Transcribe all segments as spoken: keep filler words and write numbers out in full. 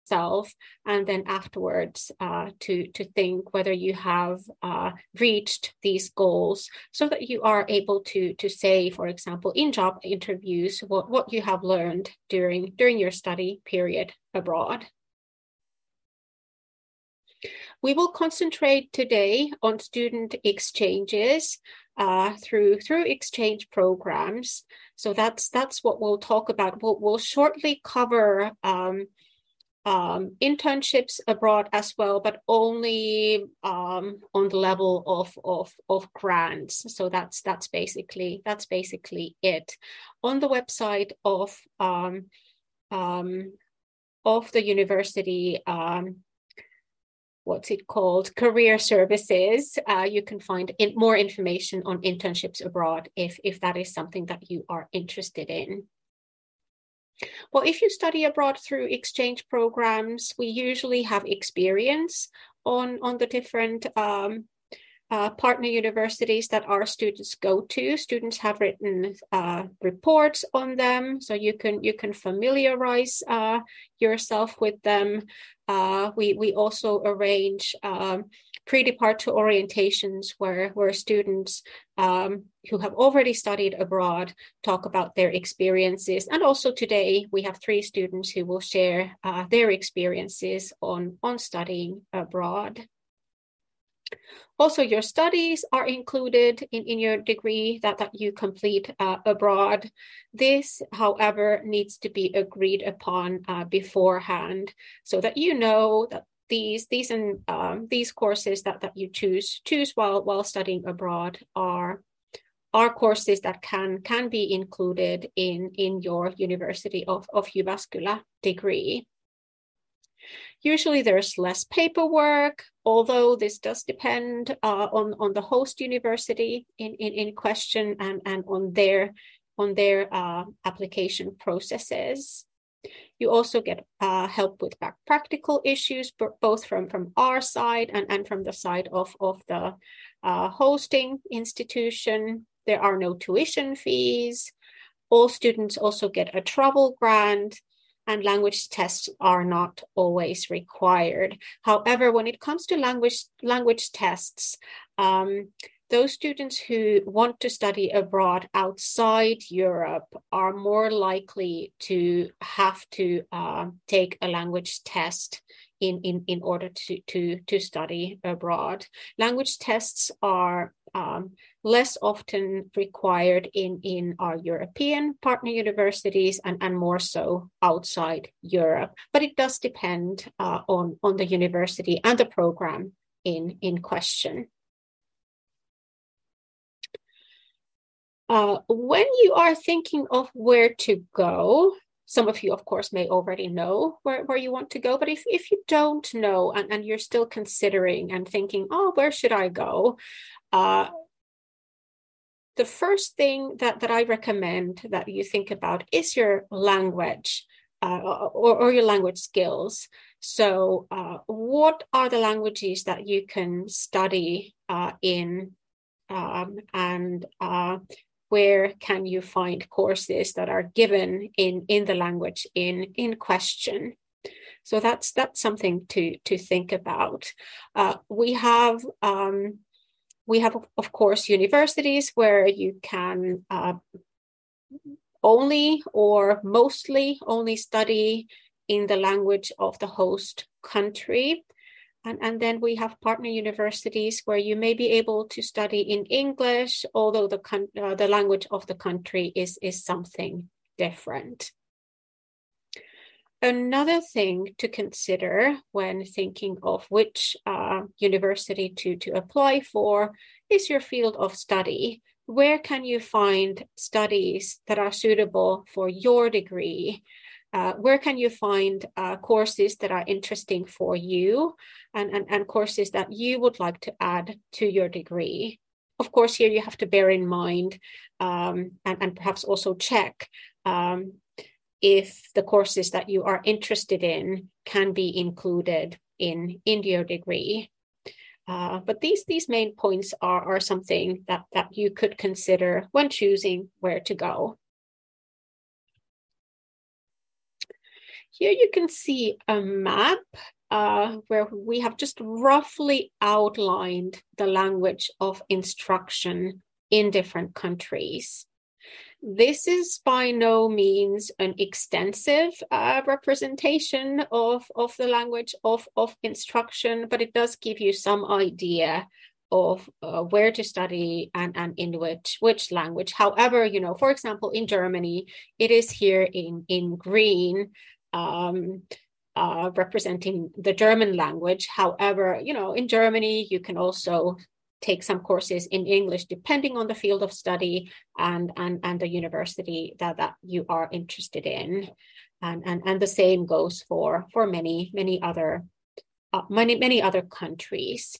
yourself, and then afterwards uh, to, to think whether you have uh, reached these goals, so that you are able to, to say, for example, in job interviews, what, what you have learned during, during your study period abroad. We will concentrate today on student exchanges uh, through through exchange programs. So that's that's what we'll talk about. We'll, we'll shortly cover um, um, internships abroad as well, but only um, on the level of, of of grants. So that's that's basically that's basically it. On the website of um, um, of the university. Um, what's it called, career services, uh, you can find in, more information on internships abroad if, if that is something that you are interested in. Well, if you study abroad through exchange programs, we usually have experience on, on the different um, uh, partner universities that our students go to. Students have written uh, reports on them, so you can you can familiarize uh, yourself with them. Uh, we we also arrange um, pre-departure orientations where where students um, who have already studied abroad talk about their experiences. And also today we have three students who will share uh, their experiences on on studying abroad. Also, your studies are included in, in your degree that, that you complete uh, abroad. This, however, needs to be agreed upon uh, beforehand, so that you know that these these and um, these courses that, that you choose choose while while studying abroad are are courses that can can be included in in your University of, of Jyväskylä degree. Usually there's less paperwork, although this does depend uh, on, on the host university in, in, in question and, and on their, on their uh, application processes. You also get uh, help with back practical issues, both from, from our side and, and from the side of, of the uh, hosting institution. There are no tuition fees. All students also get a travel grant, and language tests are not always required. However, when it comes to language language tests, um, those students who want to study abroad outside Europe are more likely to have to uh, take a language test in, in, in order to, to, to study abroad. Language tests are um, less often required in, in our European partner universities and, and more so outside Europe. But it does depend uh, on, on the university and the program in, in question. Uh, when you are thinking of where to go, some of you, of course, may already know where, where you want to go, but if, if you don't know and, and you're still considering and thinking, oh, where should I go? Uh, the first thing that, that I recommend that you think about is your language uh, or, or your language skills. So uh, what are the languages that you can study uh, in um, and uh, where can you find courses that are given in, in the language in, in question? So that's that's something to, to think about. Uh, we have, um, we have, of course, universities where you can uh, only or mostly only study in the language of the host country. And, and then we have partner universities where you may be able to study in English, although the uh, the language of the country is, is something different. Another thing to consider when thinking of which uh, university to, to apply for is your field of study. Where can you find studies that are suitable for your degree? Uh, where can you find uh, courses that are interesting for you and, and, and courses that you would like to add to your degree? Of course, here you have to bear in mind um, and, and perhaps also check um, if the courses that you are interested in can be included in, in your degree. Uh, but these, these main points are, are something that, that you could consider when choosing where to go. here you can see a map uh, where we have just roughly outlined the language of instruction in different countries. This is by no means an extensive uh, representation of, of the language of, of instruction, but it does give you some idea of uh, where to study and, and in which, which language. However, you know, for example, in Germany, it is here in, in green, um, uh, representing the German language. However, you know, in Germany, you can also take some courses in English, depending on the field of study and, and, and the university that, that you are interested in. And, and, and the same goes for, for many, many other, uh, many, many other countries.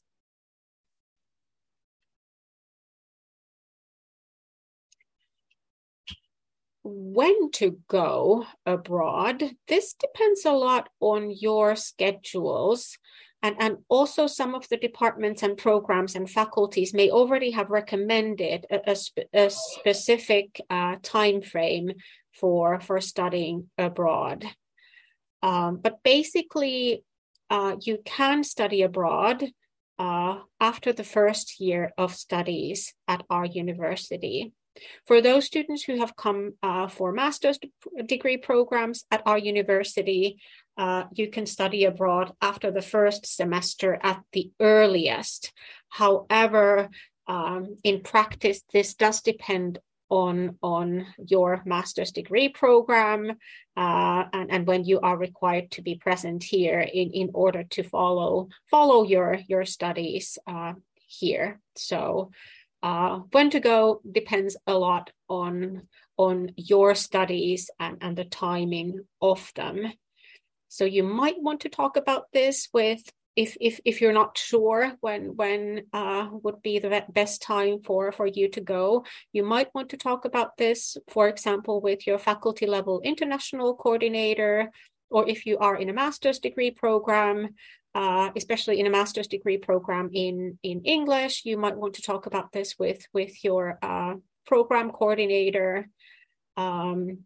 When to go abroad, this depends a lot on your schedules. And, and also some of the departments and programs and faculties may already have recommended a, a, spe a specific uh, time frame for, for studying abroad. Um, but basically, uh, you can study abroad uh, after the first year of studies at our university. For those students who have come uh, for master's degree programs at our university, uh, you can study abroad after the first semester at the earliest. However, um, in practice, this does depend on, on your master's degree program uh, and, and when you are required to be present here in, in order to follow, follow your, your studies uh, here. So Uh, when to go depends a lot on, on your studies and, and the timing of them. So you might want to talk about this with, if, if, if you're not sure when, when uh, would be the best time for, for you to go, you might want to talk about this, for example, with your faculty level international coordinator, or if you are in a master's degree program, Uh, especially in a master's degree program in, in English, you might want to talk about this with, with your uh, program coordinator. Um,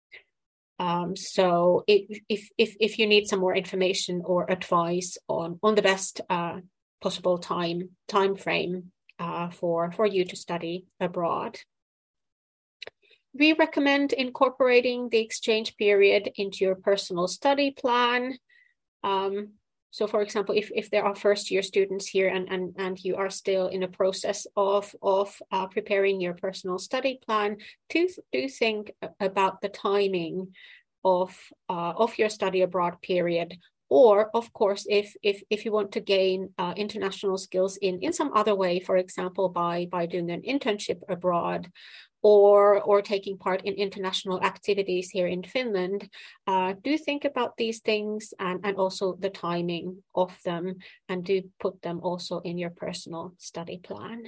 um, so it, if, if, if you need some more information or advice on, on the best uh, possible time, time frame uh, for, for you to study abroad. We recommend incorporating the exchange period into your personal study plan. Um, So for example, if, if there are first year students here and, and, and you are still in a process of, of uh, preparing your personal study plan, do, do think about the timing of, uh, of your study abroad period. Or of course, if, if, if you want to gain uh, international skills in, in some other way, for example, by, by doing an internship abroad, or or taking part in international activities here in Finland, uh, do think about these things and, and also the timing of them, and do put them also in your personal study plan.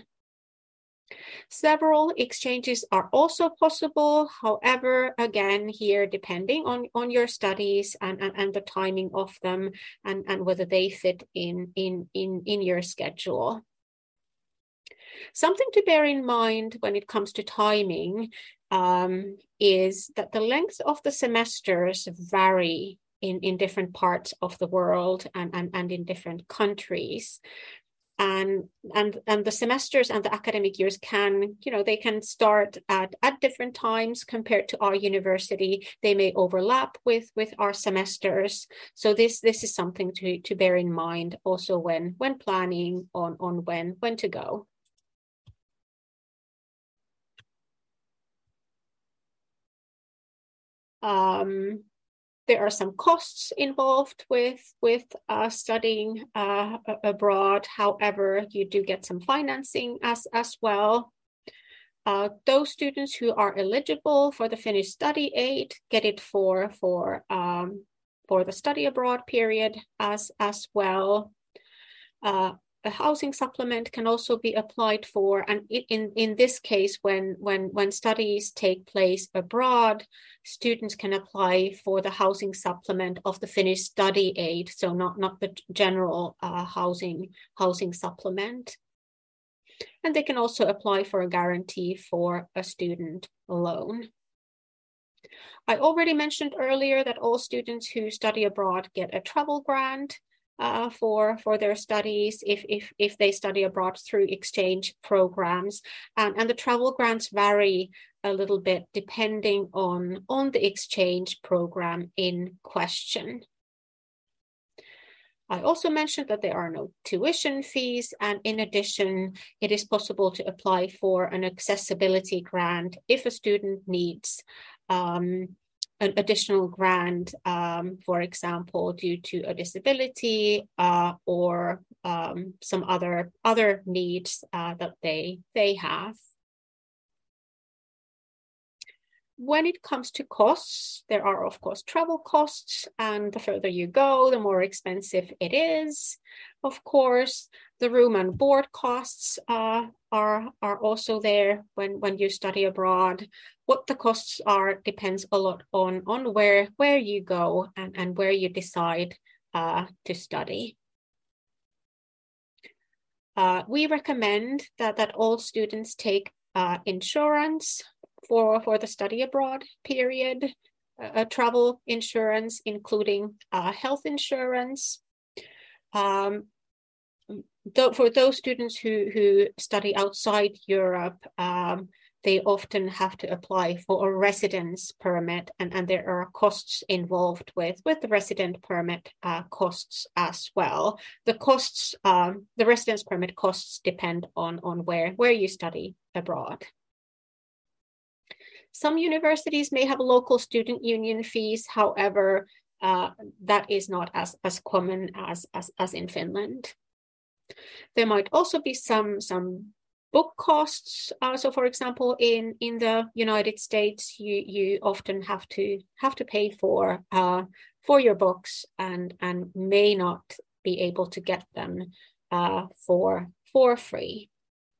Several exchanges are also possible. However, again, here, depending on, on your studies and, and, and the timing of them and, and whether they fit in, in, in, in your schedule. Something to bear in mind when it comes to timing um, is that the length of the semesters vary in, in different parts of the world and, and, and in different countries. And, and, and the semesters and the academic years can, you know, they can start at, at different times compared to our university. They may overlap with, with our semesters. So this, this is something to, to bear in mind also when, when planning on, on when, when to go. Um, there are some costs involved with, with uh, studying uh, abroad. However, you do get some financing as, as well. Uh, those students who are eligible for the Finnish study aid get it for, for, um, for the study abroad period as, as well. Uh, A housing supplement can also be applied for, and in, in this case, when, when, when studies take place abroad, students can apply for the housing supplement of the Finnish study aid, so not, not the general uh, housing, housing supplement. And they can also apply for a guarantee for a student loan. I already mentioned earlier that all students who study abroad get a travel grant uh, for, for their studies if, if, if they study abroad through exchange programs. And, and the travel grants vary a little bit depending on, on the exchange program in question. I also mentioned that there are no tuition fees, and in addition, it is possible to apply for an accessibility grant if a student needs um, an additional grant, um, for example, due to a disability uh, or um, some other, other needs uh, that they, they have. When it comes to costs, there are, of course, travel costs, and the further you go, the more expensive it is. Of course, the room and board costs uh, are, are also there when, when you study abroad. What the costs are depends a lot on, on where, where you go and, and where you decide uh, to study. Uh, we recommend that, that all students take uh, insurance for, for the study abroad period, uh, travel insurance, including uh, health insurance. Um, th for those students who, who study outside Europe, um, they often have to apply for a residence permit, and, and there are costs involved with, with the resident permit uh, costs as well. The costs, um, the residence permit costs depend on, on where, where you study abroad. Some universities may have local student union fees. However, uh, that is not as, as common as, as, as in Finland. There might also be some, some book costs. Uh, so for example, in, in the United States, you, you often have to have to pay for, uh, for your books and, and may not be able to get them uh, for, for free.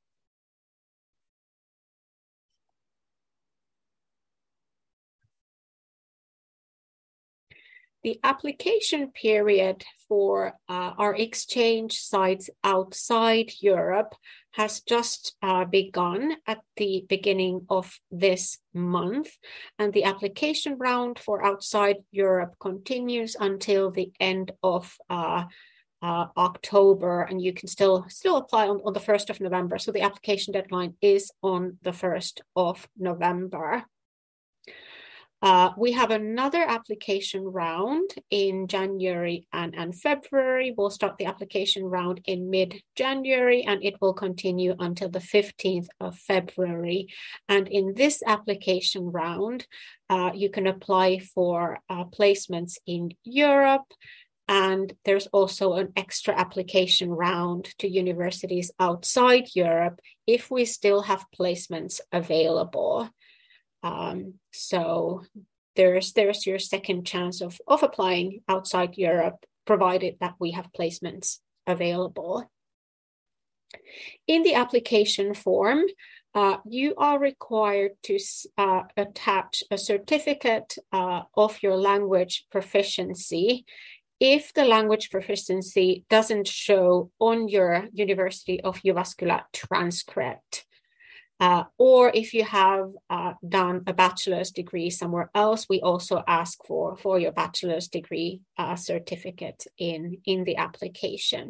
The application period for uh, our exchange sites outside Europe has just uh, begun at the beginning of this month, and the application round for outside Europe continues until the end of uh, uh, October, and you can still still apply on, on the first of November. So the application deadline is on the first of November. Uh, we have another application round in January and, and February. We'll start the application round in mid-January, and it will continue until the fifteenth of February. And in this application round, uh, you can apply for uh, placements in Europe. And there's also an extra application round to universities outside Europe if we still have placements available. Um, so there's there's your second chance of, of applying outside Europe, provided that we have placements available. In the application form, uh, you are required to uh, attach a certificate uh, of your language proficiency if the language proficiency doesn't show on your University of Jyväskylä transcript. Uh, or if you have uh, done a bachelor's degree somewhere else, we also ask for, for your bachelor's degree uh, certificate in, in the application.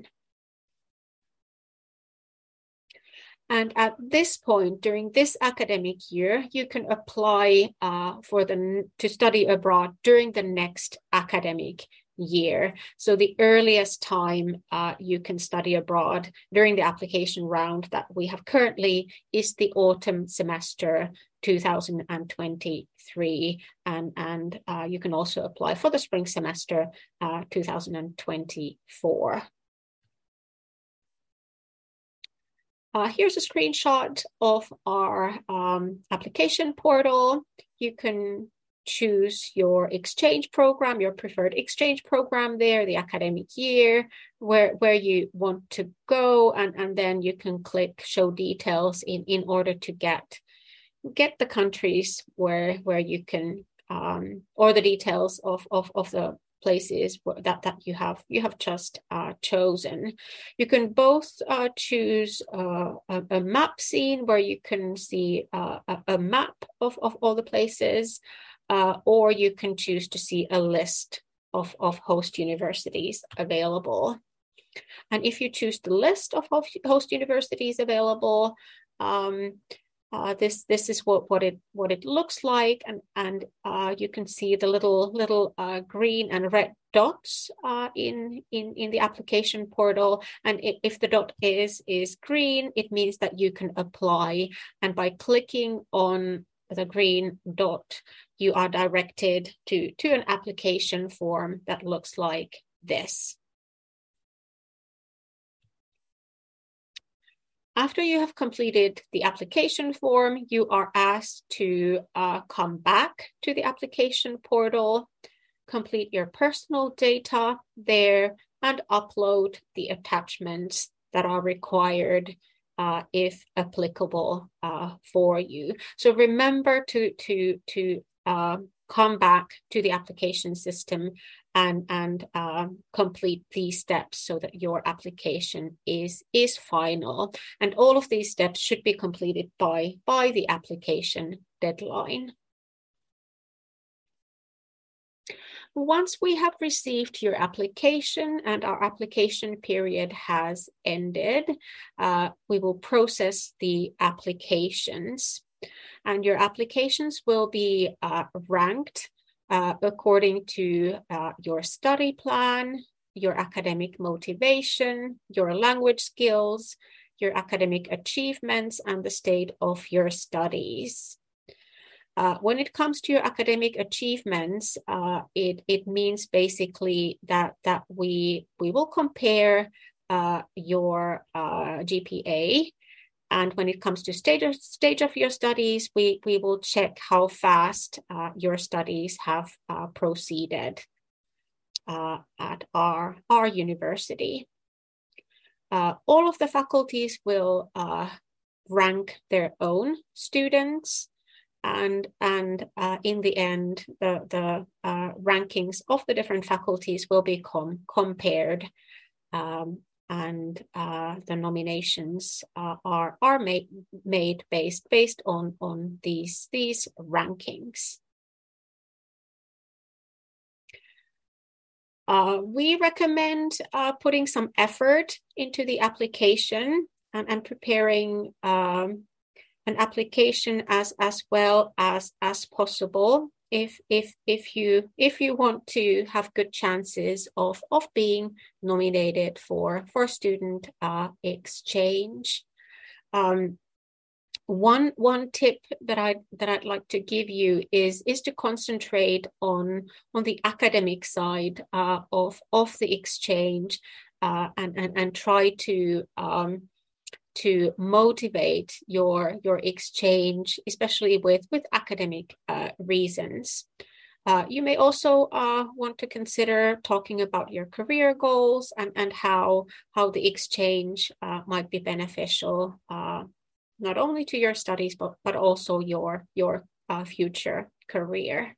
And at this point, during this academic year, you can apply uh, for the, to study abroad during the next academic year. So the earliest time uh, you can study abroad during the application round that we have currently is the autumn semester two thousand twenty-three, and, and uh, you can also apply for the spring semester uh, two thousand twenty-four. Uh, here's a screenshot of our um, application portal. You can choose your exchange program, your preferred exchange program there, the academic year, where, where you want to go, and, and then you can click show details in, in order to get, get the countries where, where you can, um, or the details of, of, of the places that, that you have you have just uh, chosen. You can both uh, choose uh, a, a map scene where you can see uh, a, a map of, of all the places, uh, or you can choose to see a list of, of host universities available. And if you choose the list of host universities available, um, uh, this this is what what it what it looks like, and and uh, you can see the little little uh, green and red dots uh, in in in the application portal. And it, if the dot is is green, it means that you can apply. And by clicking on the green dot, you are directed to to an application form that looks like this. After you have completed the application form, you are asked to uh, come back to the application portal, complete your personal data there, and upload the attachments that are required uh, if applicable uh, for you. So remember to, to, to uh, come back to the application system and, and uh, complete these steps so that your application is, is final. And all of these steps should be completed by, by the application deadline. Once we have received your application and our application period has ended, uh, we will process the applications. And your applications will be uh, ranked uh, according to uh, your study plan, your academic motivation, your language skills, your academic achievements, and the state of your studies. Uh, when it comes to your academic achievements, uh, it, it means basically that, that we, we will compare uh, your uh, G P A. And when it comes to stage of, stage of your studies, we, we will check how fast uh, your studies have uh, proceeded uh, at our, our university. Uh, all of the faculties will uh, rank their own students. And, and uh, in the end, the, the uh, rankings of the different faculties will be com compared, um, and uh, the nominations uh, are, are made, made based, based on, on these, these rankings. Uh, we recommend uh, putting some effort into the application and, and preparing um, an application as as well as as possible if if if you if you want to have good chances of of being nominated for for student uh, exchange. Um, one one tip that I that I'd like to give you is is to concentrate on on the academic side uh, of of the exchange uh, and, and and try to um, to motivate your, your exchange, especially with, with academic uh, reasons. Uh, you may also uh, want to consider talking about your career goals and, and how, how the exchange uh, might be beneficial, uh, not only to your studies, but, but also your, your uh, future career.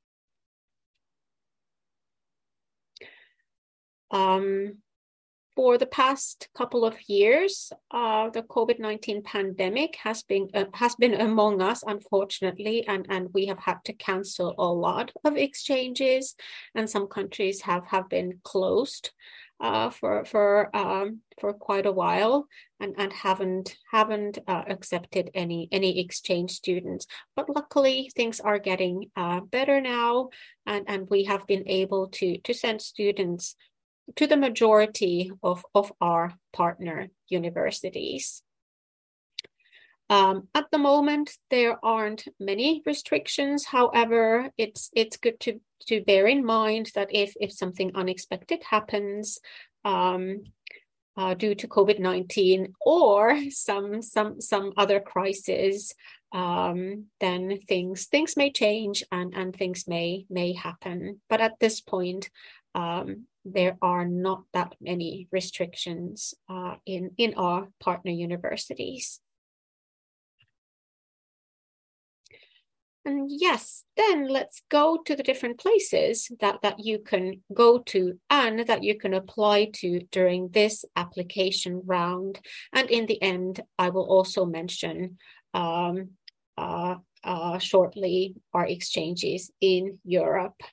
Um, For the past couple of years, uh, the COVID nineteen pandemic has been uh, has been among us, unfortunately, and, and we have had to cancel a lot of exchanges, and some countries have, have been closed uh, for for um, for quite a while, and, and haven't haven't uh, accepted any any exchange students. But luckily, things are getting uh, better now, and, and we have been able to to send students to the majority of, of our partner universities. Um, at the moment, there aren't many restrictions. However, it's it's good to, to bear in mind that if, if something unexpected happens um, uh, due to COVID nineteen or some some some other crisis, um, then things things may change and, and things may may happen. But at this point, um, there are not that many restrictions uh, in, in our partner universities. And yes, then let's go to the different places that, that you can go to and that you can apply to during this application round. And in the end, I will also mention um, uh, uh, shortly are exchanges in Europe.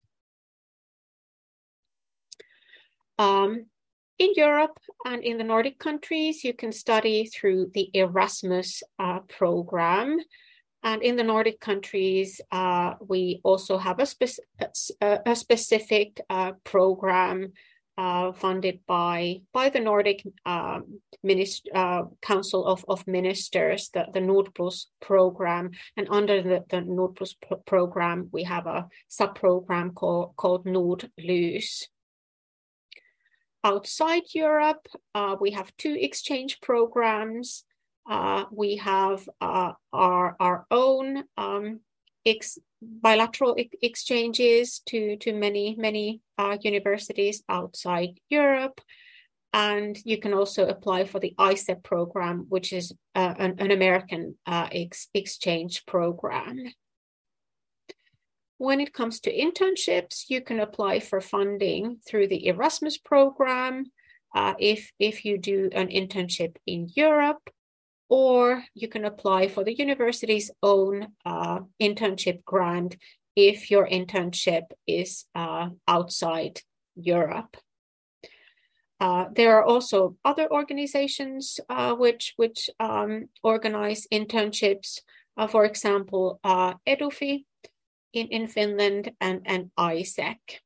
Um, in Europe and in the Nordic countries, you can study through the Erasmus uh, program. And in the Nordic countries, uh, we also have a, spec a, a specific uh, program uh, funded by, by the Nordic um, uh, Council of, of Ministers, the, the Nordplus program. And under the, the Nordplus pro program, we have a sub-program called, called Nordlys. Outside Europe, uh, we have two exchange programs. Uh, we have uh, our, our own um, ex bilateral ex exchanges to, to many, many uh, universities outside Europe. And you can also apply for the I S E P program, which is uh, an, an American uh, ex exchange program. When it comes to internships, you can apply for funding through the Erasmus program uh, if, if you do an internship in Europe, or you can apply for the university's own uh, internship grant if your internship is uh, outside Europe. Uh, there are also other organizations uh, which, which um, organize internships, uh, for example, uh, Edufi in, in Finland and, and I S E C.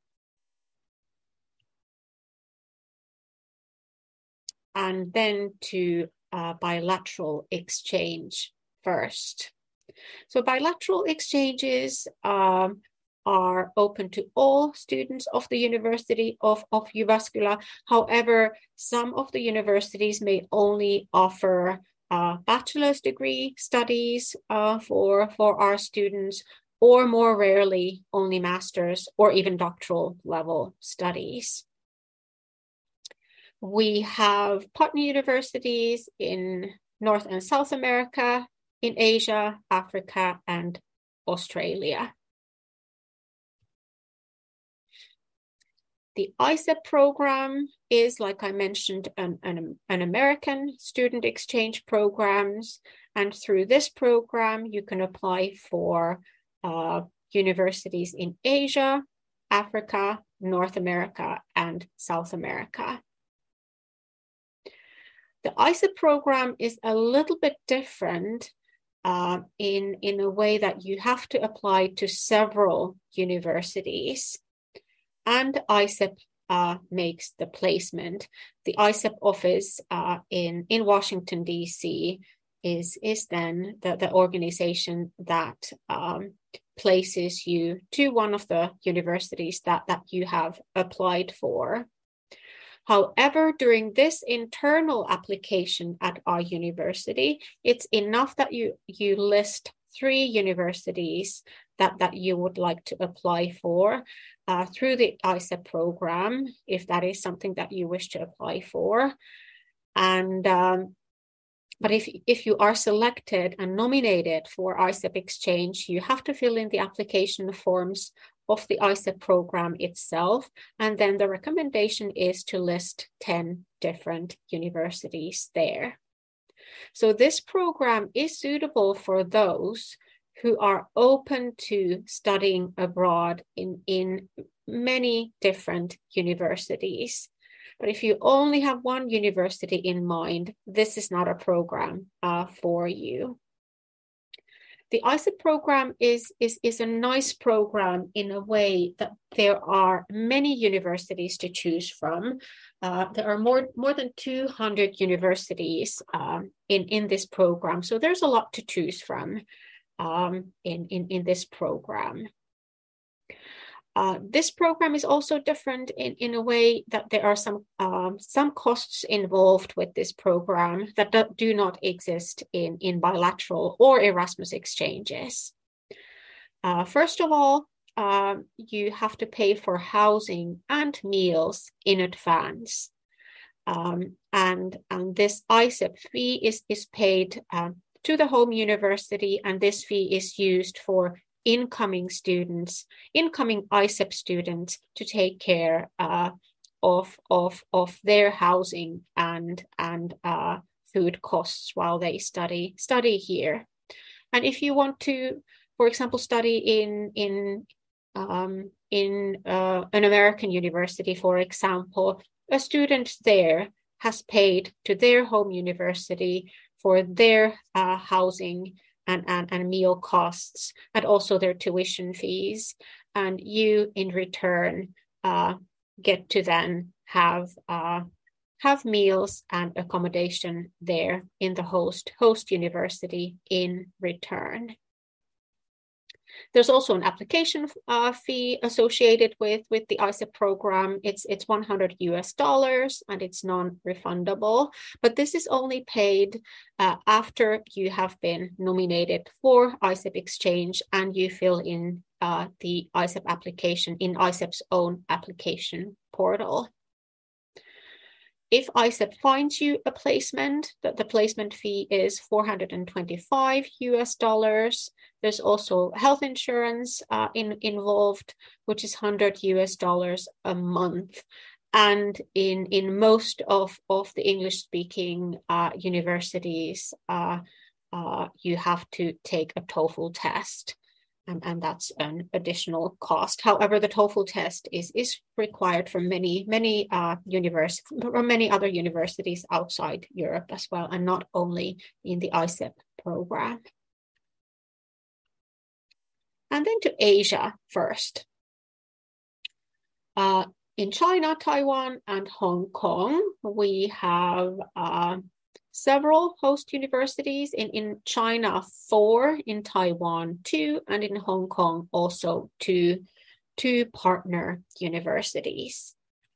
And then to uh, bilateral exchange first. So bilateral exchanges um, are open to all students of the University of, of Jyväskylä. However, some of the universities may only offer uh, bachelor's degree studies uh, for, for our students, or more rarely only master's or even doctoral level studies. We have partner universities in North and South America, in Asia, Africa, and Australia. The I S E P program is, like I mentioned, an, an, an American student exchange programs. And through this program, you can apply for uh, universities in Asia, Africa, North America, and South America. The I S E P program is a little bit different uh, in, in a way that you have to apply to several universities, and I S E P uh, makes the placement. The I S E P office uh, in, in Washington, D C is, is then the, the organization that um, places you to one of the universities that, that you have applied for. However, during this internal application at our university, it's enough that you, you list three universities that, that you would like to apply for uh, through the I S E P program, if that is something that you wish to apply for. And um, but if, if you are selected and nominated for I S E P exchange, you have to fill in the application forms of the I S E P program itself. And then the recommendation is to list ten different universities there. So this program is suitable for those who are open to studying abroad in, in many different universities. But if you only have one university in mind, this is not a program uh, for you. The I S E P program is, is, is a nice program in a way that there are many universities to choose from. Uh, there are more, more than two hundred universities um, in, in this program. So there's a lot to choose from um, in, in, in this program. Uh, this program is also different in, in a way that there are some, um, some costs involved with this program that do, do not exist in, in bilateral or Erasmus exchanges. Uh, first of all, uh, you have to pay for housing and meals in advance. Um, and, and this I S E P fee is, is paid uh, to the home university, and this fee is used for incoming students, incoming I S E P students, to take care uh, of, of, of their housing and, and uh, food costs while they study, study here. And if you want to, for example, study in in um, in uh, an American university, for example, a student there has paid to their home university for their uh, housing and, and, and meal costs, and also their tuition fees. And you, in return, uh, get to then have uh, have meals and accommodation there in the host host university in return. There's also an application uh, fee associated with, with the I C E P program. It's it's one hundred U S dollars and it's non-refundable, but this is only paid uh, after you have been nominated for I C E P Exchange and you fill in uh, the I C E P application in I C E P's own application portal. If I C E P finds you a placement, that the placement fee is four hundred twenty-five U S dollars. There's also health insurance uh, in, involved, which is one hundred U S dollars a month. And in, in most of, of the English-speaking uh, universities, uh, uh, you have to take a TOEFL test. And, and that's an additional cost. However, the TOEFL test is, is required for many, many uh, universities, or many other universities outside Europe as well, and not only in the I C E P program. And then to Asia first. Uh, in China, Taiwan, and Hong Kong, we have uh, several host universities. In, in China, four, in Taiwan, two, and in Hong Kong, also two, two partner universities.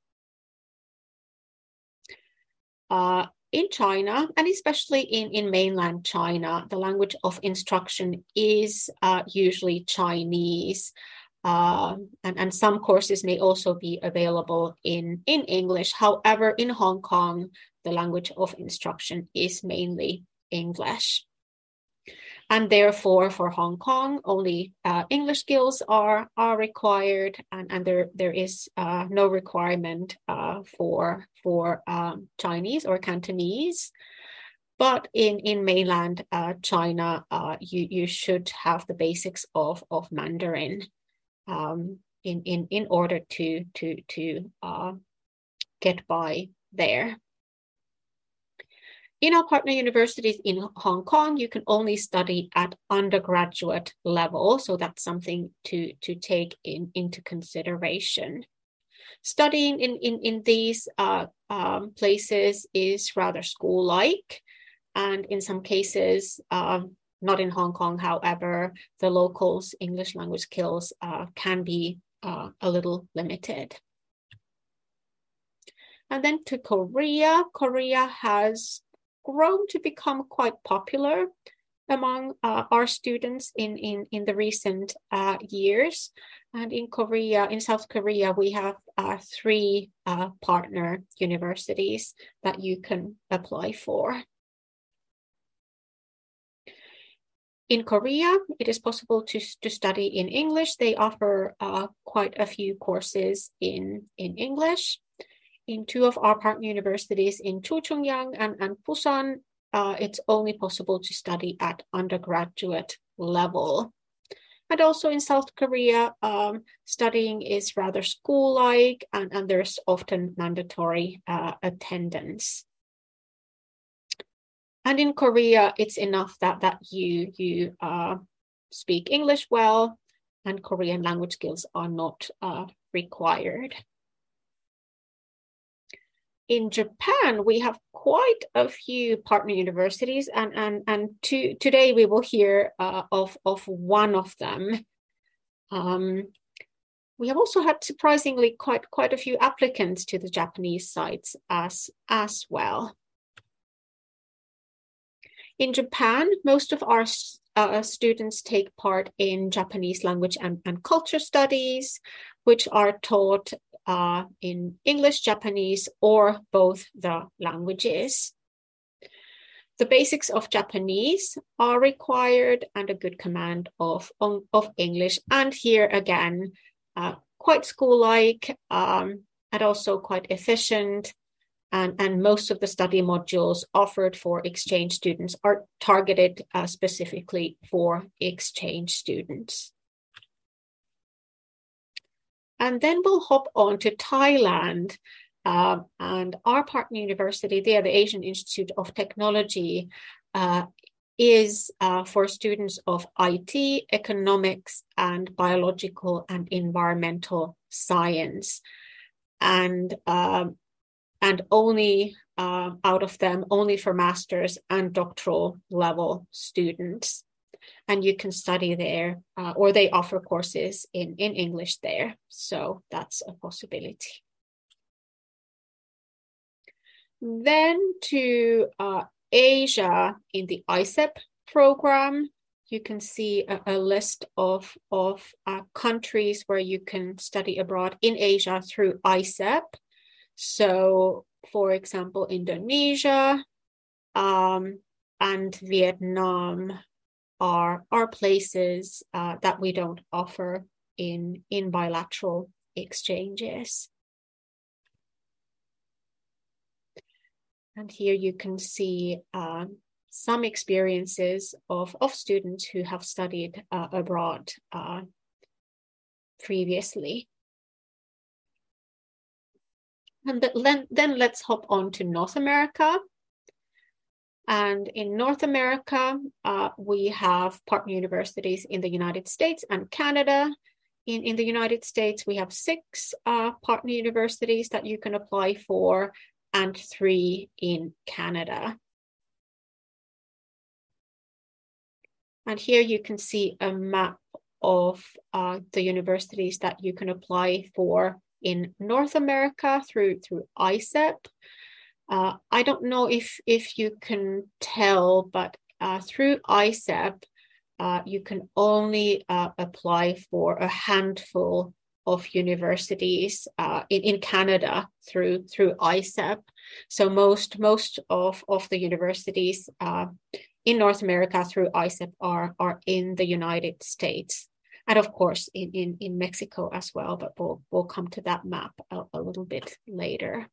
Uh, in China, and especially in, in mainland China, the language of instruction is uh, usually Chinese. Uh, and, and some courses may also be available in, in English. However, in Hong Kong, the language of instruction is mainly English. And therefore, for Hong Kong, only uh, English skills are, are required, and, and there, there is uh, no requirement uh, for, for um, Chinese or Cantonese. But in, in mainland uh, China, uh, you, you should have the basics of, of Mandarin um, in, in, in order to, to, to uh, get by there. In our partner universities in Hong Kong, you can only study at undergraduate level. So that's something to, to take in, into consideration. Studying in, in, in these uh, um, places is rather school-like. And in some cases, um, not in Hong Kong, however, the locals' English language skills uh, can be uh, a little limited. And then to Korea. Korea has grown to become quite popular among uh, our students in, in, in the recent uh, years. And in Korea, in South Korea, we have uh, three uh, partner universities that you can apply for. In Korea, it is possible to, to study in English. They offer uh, quite a few courses in, in English. In two of our partner universities in Chuchongyang and, and Busan, uh, it's only possible to study at undergraduate level. And also in South Korea, um, studying is rather school-like, and, and there's often mandatory uh, attendance. And in Korea, it's enough that, that you, you uh, speak English well, and Korean language skills are not uh, required. In Japan, we have quite a few partner universities, and, and, and to, today we will hear uh, of, of one of them. Um, we have also had surprisingly quite, quite a few applicants to the Japanese sites as, as well. In Japan, most of our uh, students take part in Japanese language and, and culture studies, which are taught uh, in English, Japanese, or both the languages. The basics of Japanese are required, and a good command of, of English. And here again, uh, quite school-like um, and also quite efficient. And, and most of the study modules offered for exchange students are targeted uh, specifically for exchange students. And then we'll hop on to Thailand. Uh, and our partner university there, the Asian Institute of Technology, uh, is uh, for students of I T, economics, and biological and environmental science. And, um, and only uh, out of them, only for master's and doctoral level students. And you can study there, uh, or they offer courses in, in English there. So that's a possibility. Then to uh, Asia in the I C E P program, you can see a, a list of, of uh, countries where you can study abroad in Asia through I C E P. So, for example, Indonesia um, and Vietnam are, are places uh, that we don't offer in, in bilateral exchanges. And here you can see uh, some experiences of, of students who have studied uh, abroad uh, previously. And then, then let's hop on to North America. And in North America, uh, we have partner universities in the United States and Canada. In, in the United States, we have six uh, partner universities that you can apply for, and three in Canada. And here you can see a map of uh, the universities that you can apply for in North America through, through I C E P. Uh, I don't know if, if you can tell, but uh, through I C E P, uh, you can only uh, apply for a handful of universities uh, in, in Canada through through I C E P. So most most of, of the universities uh, in North America through I C E P are, are in the United States. And of course in, in, in Mexico as well, but we'll, we'll come to that map a, a little bit later.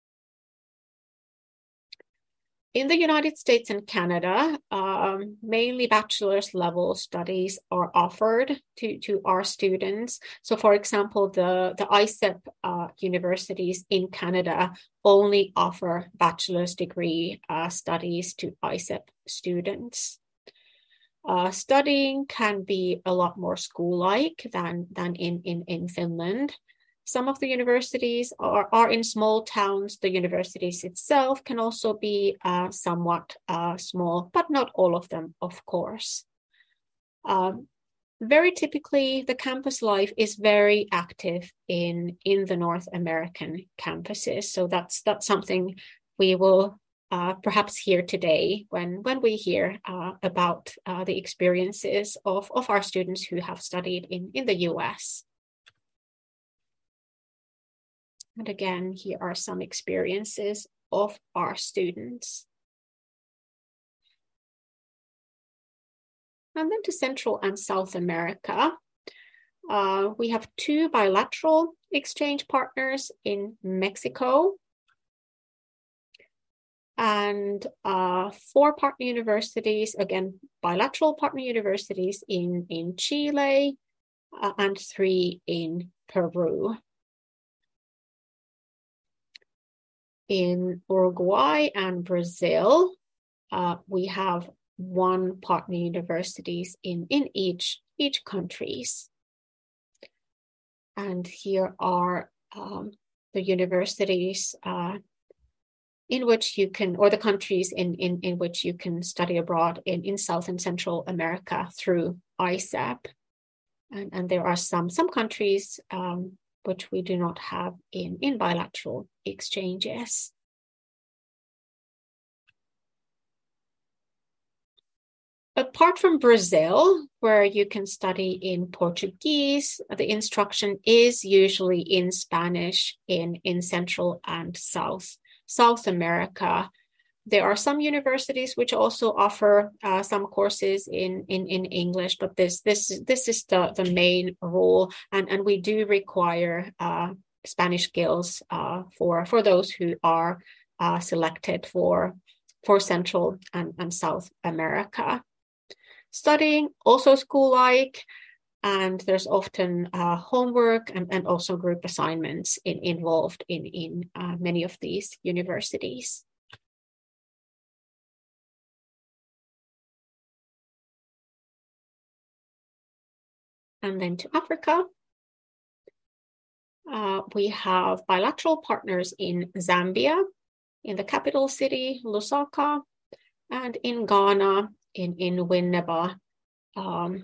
In the United States and Canada, um, mainly bachelor's level studies are offered to, to our students. So for example, the, the I C E P uh, universities in Canada only offer bachelor's degree uh, studies to I C E P students. Uh, studying can be a lot more school-like than, than in, in, in Finland. Some of the universities are, are in small towns. The universities itself can also be uh, somewhat uh, small, but not all of them, of course. Um, very typically, the campus life is very active in, in the North American campuses. So that's, that's something we will uh, perhaps hear today when, when we hear uh, about uh, the experiences of, of our students who have studied in, in the U S. And again, here are some experiences of our students. And then to Central and South America, uh, we have two bilateral exchange partners in Mexico and uh, four partner universities, again, bilateral partner universities in, in Chile uh, and three in Peru. In Uruguay and Brazil, uh, we have one partner universities in, in each, each countries. And here are um, the universities uh, in which you can, or the countries in, in, in which you can study abroad in, in South and Central America through I C E P. And, and there are some, some countries um, which we do not have in, in bilateral exchanges. Apart from Brazil, where you can study in Portuguese, the instruction is usually in Spanish in, in Central and South, South America. There are some universities which also offer uh, some courses in, in, in English, but this this this is the, the main rule, and, and we do require uh, Spanish skills uh, for, for those who are uh, selected for, for Central and, and South America. Studying, also school-like, and there's often uh, homework and, and also group assignments in, involved in, in uh, many of these universities. And then to Africa, uh, we have bilateral partners in Zambia, in the capital city, Lusaka, and in Ghana, in, in Winneba. Um,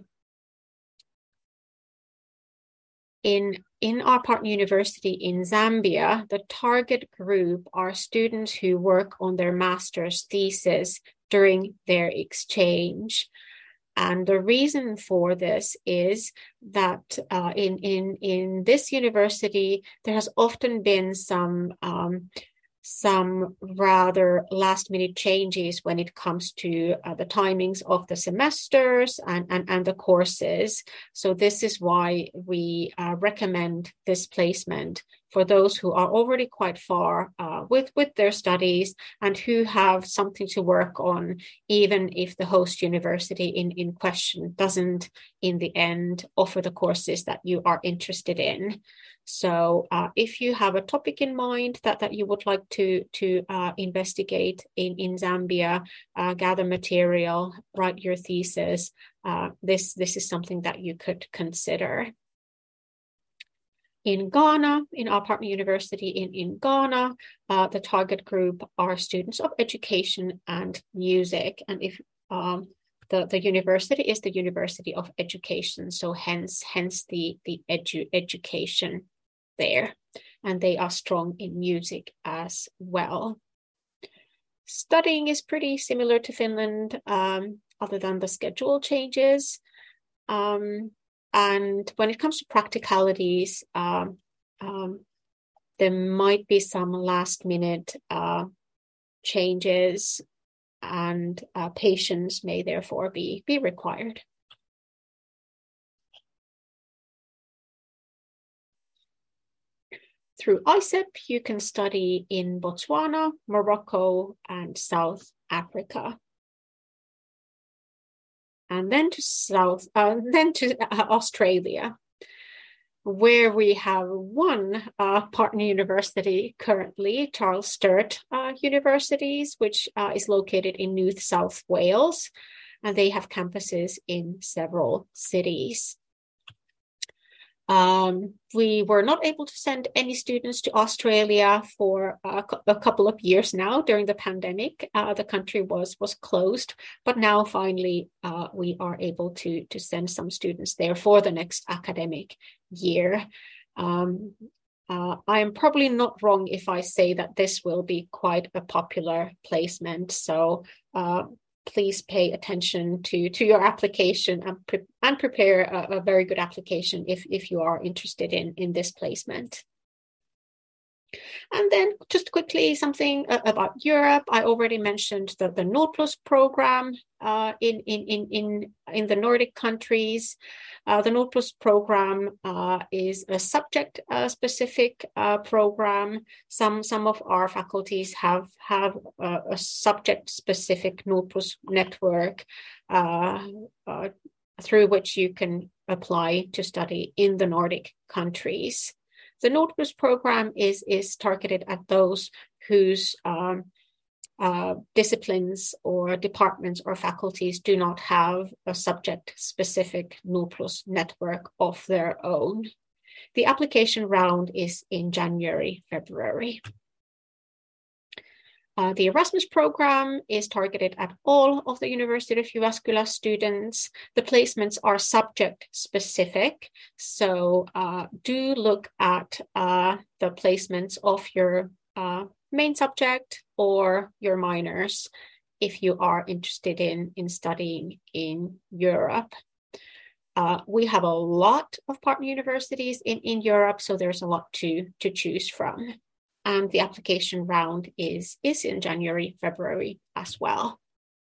in, in our partner university in Zambia, the target group are students who work on their master's thesis during their exchange. And the reason for this is that uh, in, in, in this university, there has often been some, um, some rather last minute changes when it comes to uh, the timings of the semesters and, and, and the courses. So this is why we uh, recommend this placement for those who are already quite far uh, with, with their studies and who have something to work on, even if the host university in, in question doesn't, in the end, offer the courses that you are interested in. So uh, if you have a topic in mind that, that you would like to, to uh, investigate in, in Zambia, uh, gather material, write your thesis, uh, this, this is something that you could consider. In Ghana, in our partner university in, in Ghana, uh, the target group are students of education and music. And if um, the, the university is the University of Education, so hence, hence the, the edu education there. And they are strong in music as well. Studying is pretty similar to Finland, um, other than the schedule changes. Um, And when it comes to practicalities, um, um, there might be some last minute uh, changes, and uh, patience may therefore be, be required. Through I C E P, you can study in Botswana, Morocco, and South Africa. And then to South, uh, then to uh, Australia, where we have one uh, partner university currently, Charles Sturt uh, Universities, which uh, is located in New South Wales, and they have campuses in several cities. Um, we were not able to send any students to Australia for uh, a couple of years now. During the pandemic, uh, the country was was closed, but now finally uh, we are able to to send some students there for the next academic year. Um, uh, I am probably not wrong if I say that this will be quite a popular placement. So uh, please pay attention to, to your application and, pre and prepare a, a very good application if, if you are interested in, in this placement. And then just quickly something about Europe. I already mentioned the, the NordPlus program uh, in, in, in, in, in the Nordic countries. Uh, the NordPlus program uh, is a subject-specific uh, uh, program. Some, some of our faculties have, have uh, a subject-specific NordPlus network uh, uh, through which you can apply to study in the Nordic countries. The NordPlus program is, is targeted at those whose um, uh, disciplines or departments or faculties do not have a subject-specific NordPlus network of their own. The application round is in January, February. Uh, the Erasmus program is targeted at all of the University of Jyväskylä students. The placements are subject specific, so uh, do look at uh, the placements of your uh, main subject or your minors if you are interested in, in studying in Europe. Uh, we have a lot of partner universities in, in Europe, so there's a lot to, to choose from. And the application round is, is in January, February as well.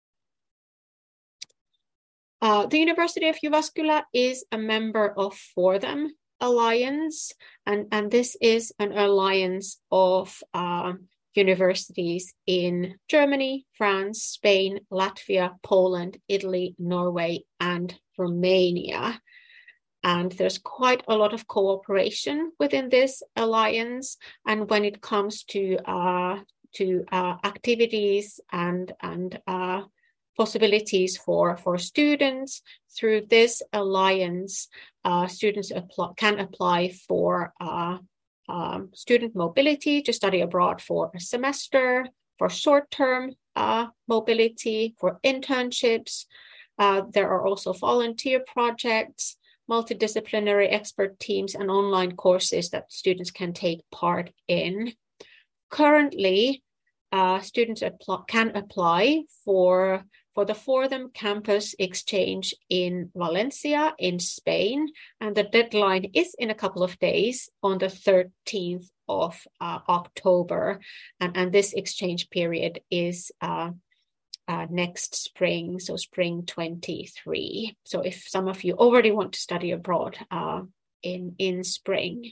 Uh, the University of Jyväskylä is a member of For Them Alliance, and, and this is an alliance of uh, universities in Germany, France, Spain, Latvia, Poland, Italy, Norway, and Romania. And there's quite a lot of cooperation within this alliance. And when it comes to uh, to uh, activities and and uh, possibilities for for students through this alliance, uh, students apply, can apply for uh, um, student mobility to study abroad for a semester, for short-term uh, mobility, for internships. Uh, there are also volunteer projects, multidisciplinary expert teams, and online courses that students can take part in. Currently, uh, students apply, can apply for, for the ForThem Campus Exchange in Valencia in Spain, and the deadline is in a couple of days on the thirteenth of uh, October, and, and this exchange period is uh, Uh, next spring, so spring twenty-three. So if some of you already want to study abroad uh, in, in spring.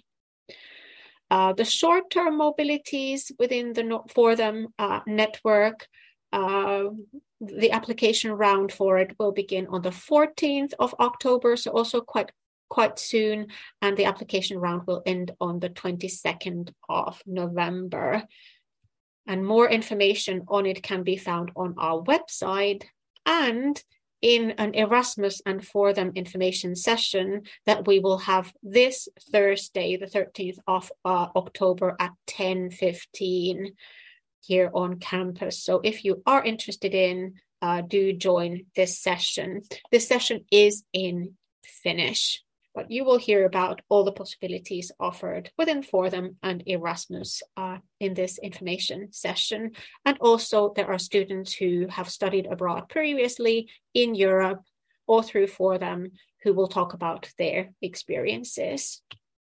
Uh, the short-term mobilities within the ForThem uh, network, uh, the application round for it will begin on the fourteenth of October, so also quite quite soon, and the application round will end on the twenty-second of November. And more information on it can be found on our website and in an Erasmus and ForThem information session that we will have this Thursday, the thirteenth of uh, October at ten fifteen here on campus. So if you are interested in, uh, do join this session. This session is in Finnish, but you will hear about all the possibilities offered within ForThem and Erasmus uh, in this information session. And also there are students who have studied abroad previously in Europe or through ForThem who will talk about their experiences.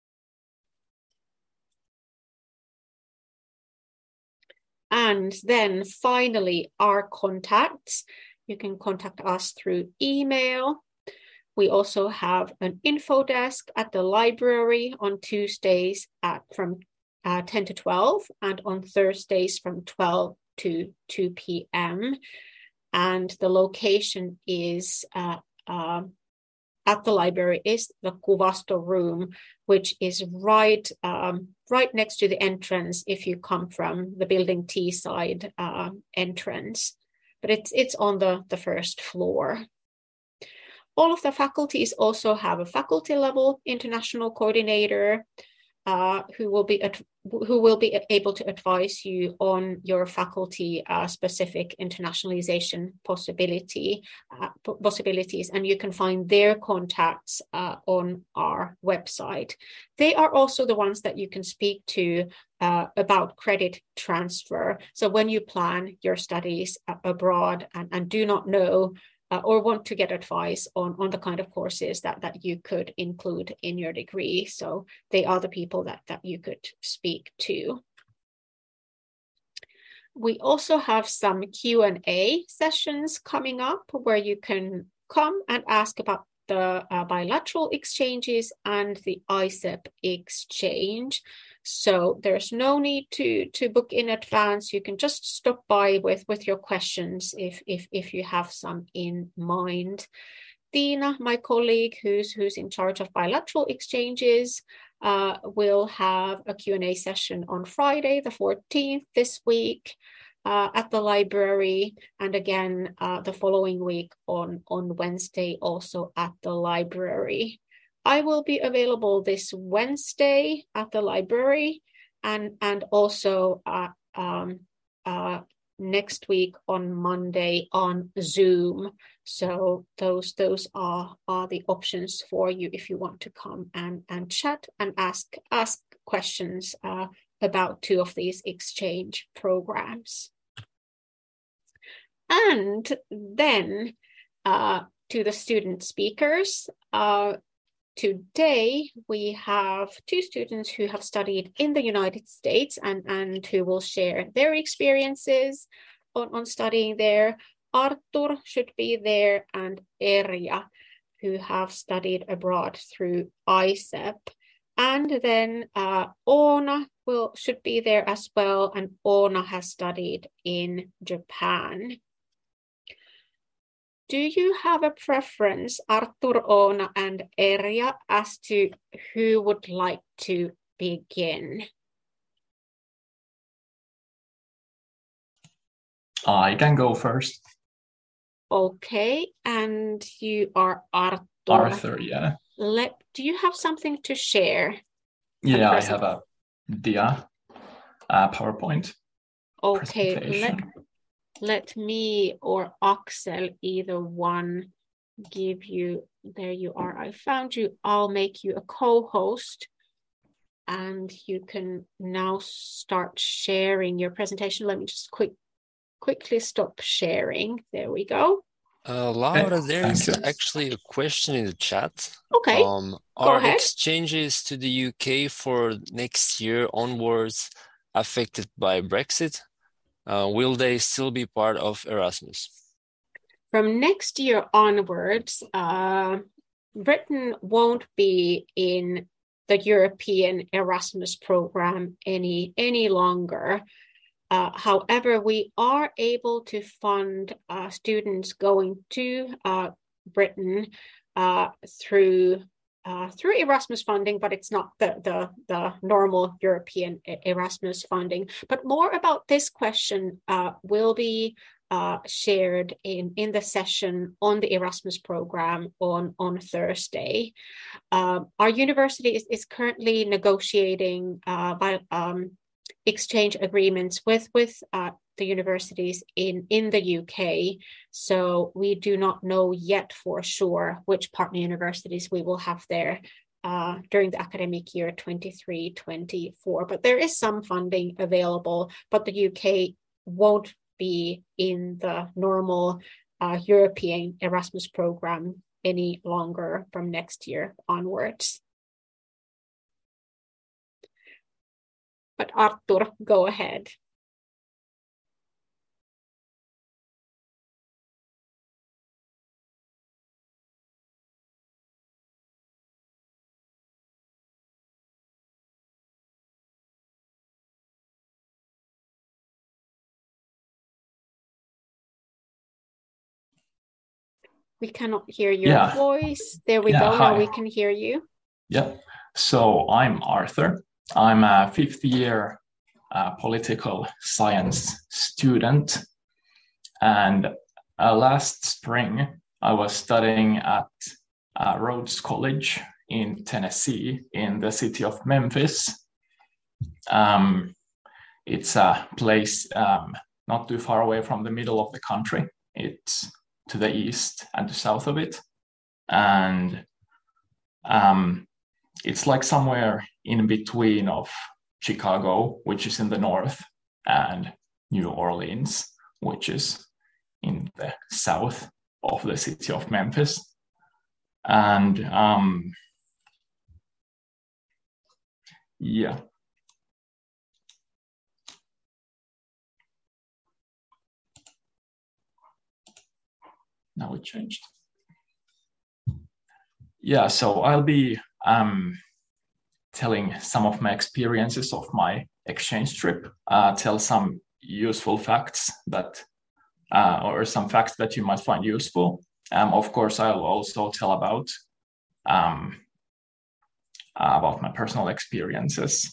And then finally, our contacts. You can contact us through email. We also have an info desk at the library on Tuesdays at from uh, ten to twelve and on Thursdays from twelve to two p.m. And the location is uh, uh, at the library is the Kuvasto room, which is right um, right next to the entrance if you come from the building T side uh, entrance. But it's it's on the, the first floor. All of the faculties also have a faculty level international coordinator uh, who will be at, who will be able to advise you on your faculty uh, specific internationalization possibility uh, possibilities, and you can find their contacts uh, on our website. They are also the ones that you can speak to uh, about credit transfer. So when you plan your studies abroad and, and do not know Uh, or want to get advice on, on the kind of courses that, that you could include in your degree. So they are the people that, that you could speak to. We also have some Q and A sessions coming up where you can come and ask about the uh, bilateral exchanges and the I S E P exchange. So there's no need to, to book in advance. You can just stop by with, with your questions if, if, if you have some in mind. Tina, my colleague who's, who's in charge of bilateral exchanges, uh, will have a Q and A session on Friday, the fourteenth this week uh, at the library. And again, uh, the following week on, on Wednesday, also at the library. I will be available this Wednesday at the library and, and also uh, um, uh, next week on Monday on Zoom. So those those are, are the options for you if you want to come and, and chat and ask, ask questions uh, about two of these exchange programs. And then uh, to the student speakers, uh, today, we have two students who have studied in the United States and, and who will share their experiences on, on studying there. Artur should be there, and Erja, who have studied abroad through I S E P. And then uh, Oona will should be there as well, and Oona has studied in Japan. Do you have a preference, Arthur, Oona, and Erja, as to who would like to begin? I can go first. Okay, and you are Arthur. Arthur, yeah. Let, do you have something to share? Yeah, I have a dia, a PowerPoint. Okay, let, let me or Axel, either one, give you, there you are, I found you. I'll make you a co-host and you can now start sharing your presentation. Let me just quick, quickly stop sharing. There we go. Uh, Laura, there is actually a question in the chat. Okay, um, go Are ahead. exchanges to the U K for next year onwards affected by Brexit? Uh, will they still be part of Erasmus? From next year onwards, uh, Britain won't be in the European Erasmus program any, any longer. Uh, however, we are able to fund uh, students going to uh, Britain uh, through uh, through Erasmus funding, but it's not the, the, the normal European Erasmus funding. But more about this question uh, will be uh, shared in, in the session on the Erasmus program on, on Thursday. Uh, our university is, is currently negotiating uh, by um, exchange agreements with with uh, the universities in in the U K, so we do not know yet for sure which partner universities we will have there uh, during the academic year twenty-three twenty-four. But there is some funding available, but the U K won't be in the normal uh, European Erasmus program any longer from next year onwards. But Arthur, go ahead. We cannot hear your yeah. voice. There we yeah, go. Hi. Now we can hear you. Yeah. So I'm Arthur. I'm a fifth year uh, political science student. And uh, last spring, I was studying at uh, Rhodes College in Tennessee, in the city of Memphis. Um, it's a place um, not too far away from the middle of the country. It's to the east and to south of it. And um, it's like somewhere in between of Chicago, which is in the north, and New Orleans, which is in the south of the city of Memphis. And um, yeah. Now it changed. Yeah, so I'll be um, telling some of my experiences of my exchange trip, uh, tell some useful facts that, uh, or some facts that you might find useful. Um, of course, I'll also tell about um, uh, about my personal experiences.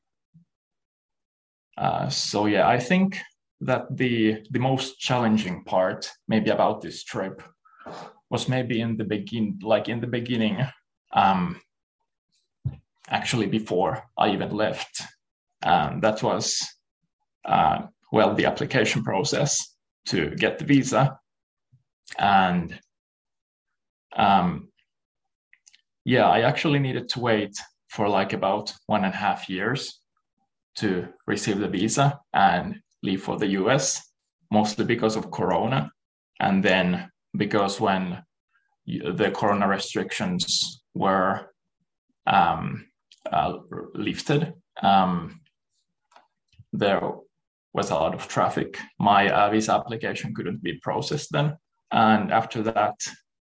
Uh, so yeah, I think that the the most challenging part maybe about this trip was maybe in the begin, like in the beginning, um, actually before I even left. Um, that was, uh, well, the application process to get the visa. And um, yeah, I actually needed to wait for like about one and a half years to receive the visa and leave for the U S, mostly because of Corona. And then because when the Corona restrictions were um, uh, lifted, um, there was a lot of traffic. My uh, visa application couldn't be processed then. And after that,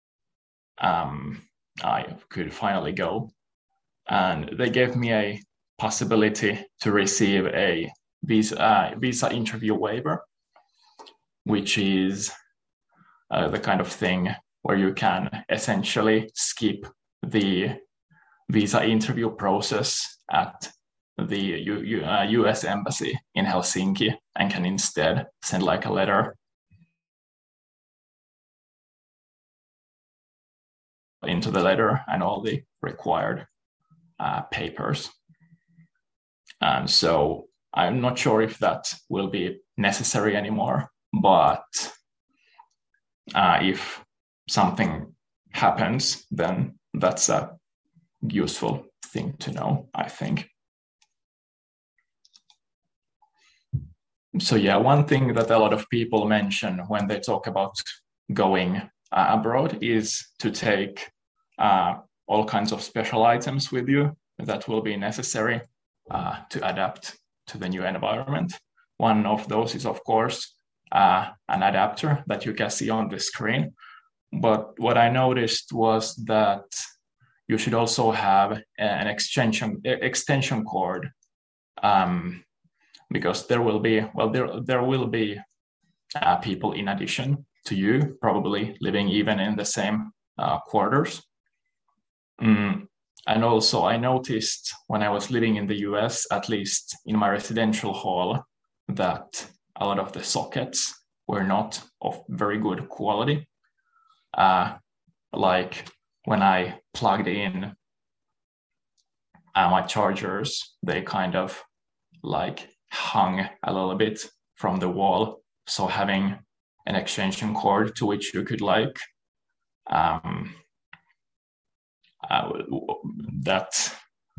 um, I could finally go. And they gave me a possibility to receive a visa, uh, visa interview waiver, which is uh, the kind of thing where you can essentially skip the visa interview process at the U, U, uh, U S Embassy in Helsinki and can instead send like a letter into the letter and all the required uh, papers. And so I'm not sure if that will be necessary anymore, but uh, if something happens, then that's a useful thing to know, I think. So yeah, one thing that a lot of people mention when they talk about going uh, abroad is to take uh, all kinds of special items with you that will be necessary uh, to adapt to the new environment. One of those is, of course, uh, an adapter that you can see on the screen. But what I noticed was that you should also have an extension extension cord, um, because there will be well there there will be uh, people in addition to you, probably living even in the same uh, quarters. Mm. And also, I noticed when I was living in the U S, at least in my residential hall, that a lot of the sockets were not of very good quality. Uh, like when I plugged in uh, my chargers, they kind of like hung a little bit from the wall. So having an extension cord to which you could like um, uh, that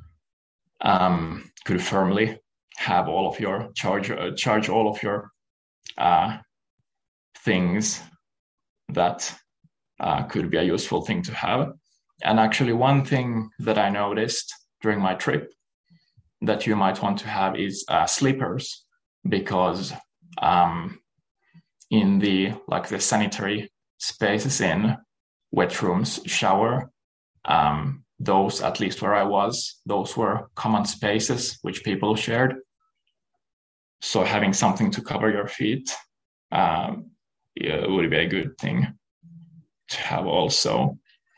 um, could firmly have all of your charge uh, charge all of your uh, things, that uh, could be a useful thing to have. And actually, one thing that I noticed during my trip that you might want to have is uh, slippers, because um, in the like the sanitary spaces in wet rooms, shower, um, those, at least where I was, those were common spaces which people shared. So having something to cover your feet um, yeah, would be a good thing to have also.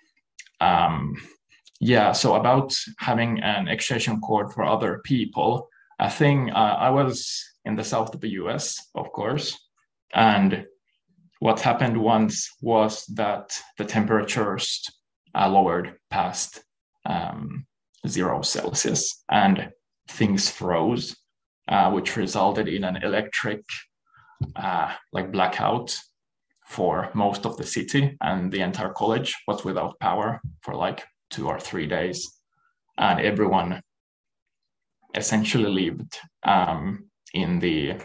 Um, yeah, so about having an extension cord for other people, a thing, uh, I was in the south of the U S, of course, and what happened once was that the temperatures uh, lowered past um, zero Celsius and things froze, uh, which resulted in an electric uh, like blackout for most of the city, and the entire college was without power for like two or three days. And everyone essentially lived um, in the,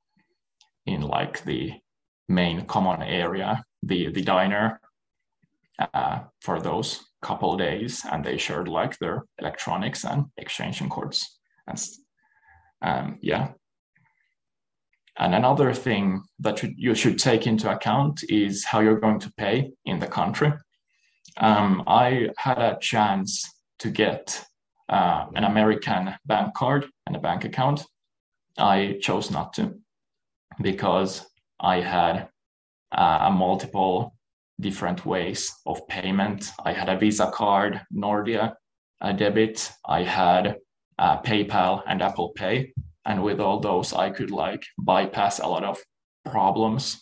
in like the main common area, the, the diner, uh, for those couple of days, and they shared like their electronics and extension cords. And um, yeah. And another thing that you should take into account is how you're going to pay in the country. Um, I had a chance to get uh, an American bank card and a bank account. I chose not to because I had uh, multiple different ways of payment. I had a Visa card, Nordea, a debit. I had uh, PayPal and Apple Pay. And with all those, I could like bypass a lot of problems.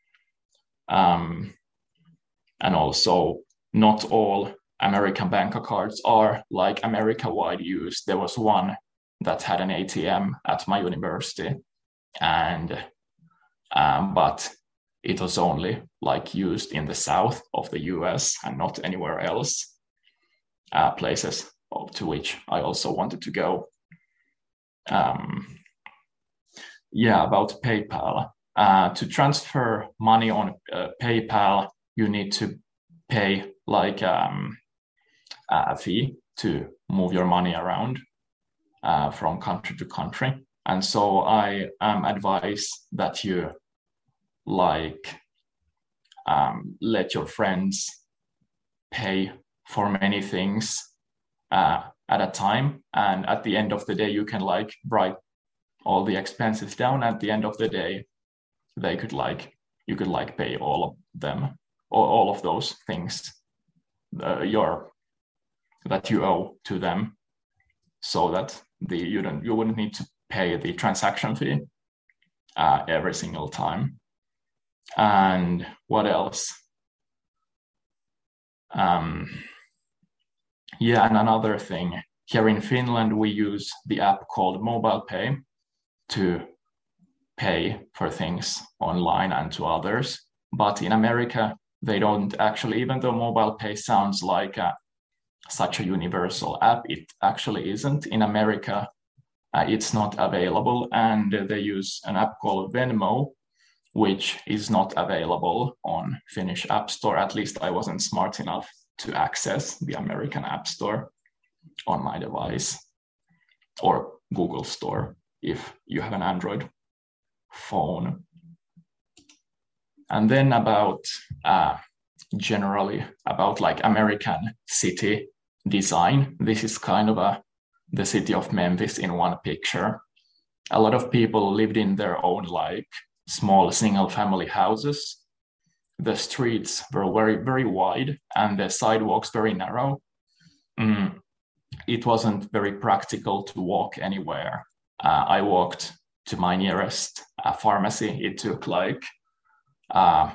Um, and also, not all American bank cards are like America-wide use. There was one that had an A T M at my university, and um, but it was only like used in the south of the U S and not anywhere else, uh, places to which I also wanted to go. Um, yeah, about PayPal. Uh, to transfer money on uh, PayPal, you need to pay like um, a fee to move your money around uh, from country to country. And so I am advised that you like um, let your friends pay for many things uh, at a time, and at the end of the day you can like write all the expenses down. At the end of the day they could like you could like pay all of them, or all of those things uh, your that you owe to them, so that the you don't you wouldn't need to pay the transaction fee uh, every single time. And what else? Um, yeah, and another thing, here in Finland we use the app called MobilePay to pay for things online and to others. But in America, they don't actually, even though MobilePay sounds like a, such a universal app, it actually isn't. In America, uh, it's not available, and uh, they use an app called Venmo, which is not available on Finnish App Store. At least I wasn't smart enough to access the American App Store on my device, or Google Store if you have an Android phone. And then about uh, generally about like American city design. This is kind of a the city of Memphis in one picture. A lot of people lived in their own like small single family houses. The streets were very, very wide and the sidewalks very narrow. Mm, it wasn't very practical to walk anywhere. Uh, I walked to my nearest uh, pharmacy. It took like, uh,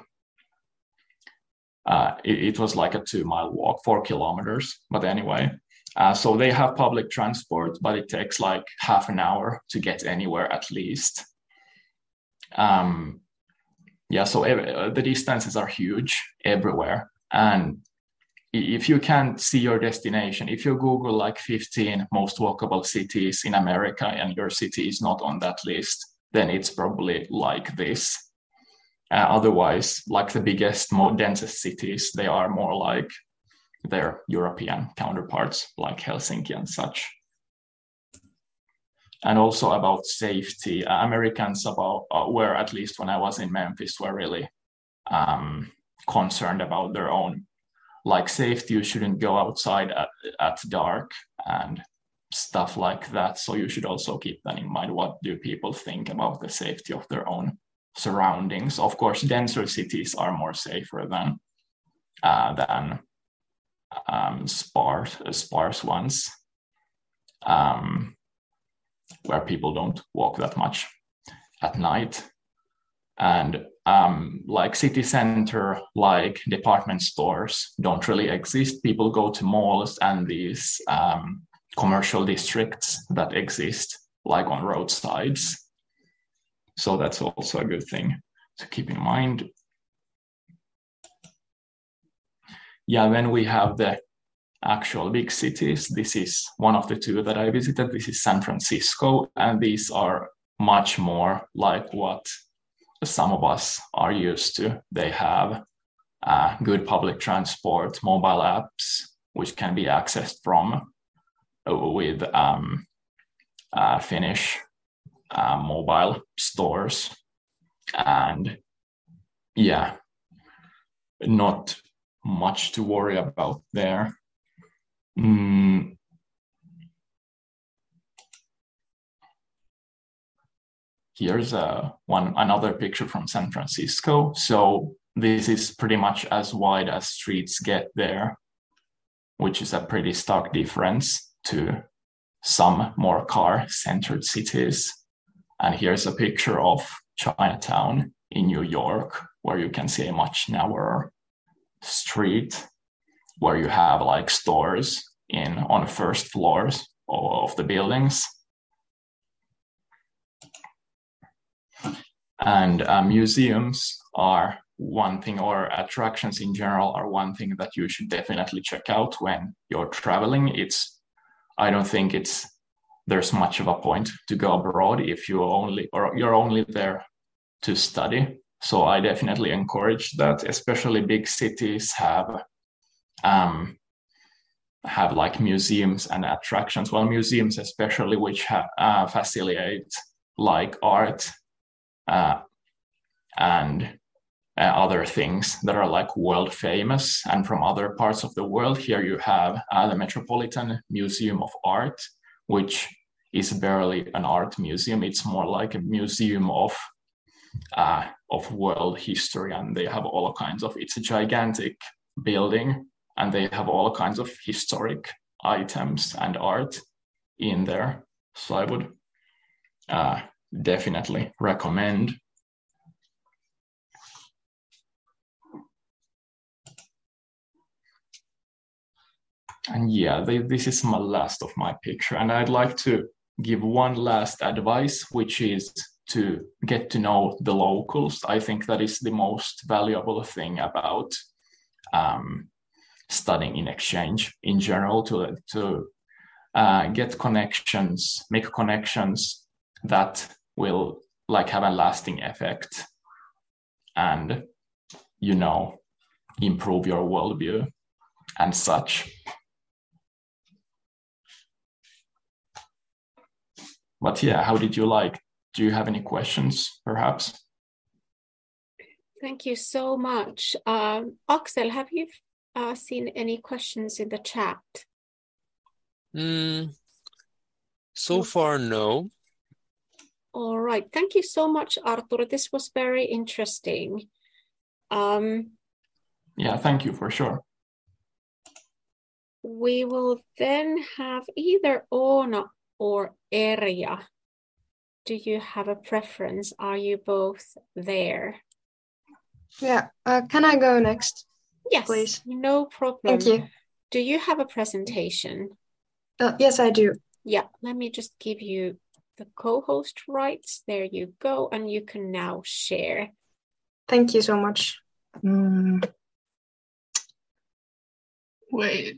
uh, it, it was like a two mile walk, four kilometers. But anyway, uh, so they have public transport, but it takes like half an hour to get anywhere at least. Um, yeah, so uh, the distances are huge everywhere. And if you can't see your destination, if you Google like fifteen most walkable cities in America and your city is not on that list, then it's probably like this. Uh, otherwise, like the biggest, more densest cities, they are more like their European counterparts, like Helsinki and such. And also about safety, uh, Americans about uh, were, at least when I was in Memphis, were really um, concerned about their own like safety. You shouldn't go outside at, at dark and stuff like that. So you should also keep that in mind. What do people think about the safety of their own surroundings? Of course, denser cities are more safer than uh, than um, sparse sparse ones, um, where people don't walk that much at night. And um, like city center, like department stores don't really exist. People go to malls and these um, commercial districts that exist like on roadsides. So that's also a good thing to keep in mind. Yeah, then we have the actual big cities. This is one of the two that I visited. This is San Francisco, and these are much more like what some of us are used to. They have uh, good public transport, mobile apps, which can be accessed from uh, with um, uh, Finnish uh, mobile stores. And yeah, not much to worry about there. Mm. Here's a, one another picture from San Francisco. So this is pretty much as wide as streets get there, which is a pretty stark difference to some more car-centered cities. And here's a picture of Chinatown in New York, where you can see a much narrower street, where you have like stores in on the first floors of the buildings. And uh, museums are one thing, or attractions in general are one thing that you should definitely check out when you're traveling. It's, I don't think it's, there's much of a point to go abroad if you only, or you're only there to study. So I definitely encourage that, especially big cities have, um, have like museums and attractions. Well, museums especially, which ha- uh, facilitate like art, Uh, and uh, other things that are like world famous and from other parts of the world. Here you have uh, the Metropolitan Museum of Art, which is barely an art museum. It's more like a museum of uh, of world history, and they have all kinds of, it's a gigantic building, and they have all kinds of historic items and art in there. So I would uh, definitely recommend. And yeah, they, this is my last of my picture. And I'd like to give one last advice, which is to get to know the locals. I think that is the most valuable thing about um, studying in exchange in general, to, to uh, get connections, make connections that will like have a lasting effect and, you know, improve your worldview and such. But yeah, how did you like? Do you have any questions, perhaps? Thank you so much. Um, Axel, have you uh, seen any questions in the chat? Mm, so far, no. All right. Thank you so much, Artur. This was very interesting. Um, yeah, thank you for sure. We will then have either Oona or Erja. Do you have a preference? Are you both there? Yeah. Uh, can I go next? Yes, please. No problem. Thank you. Do you have a presentation? Uh, yes, I do. Yeah, let me just give you the co-host rights. There you go. And you can now share. Thank you so much. Mm. Wait.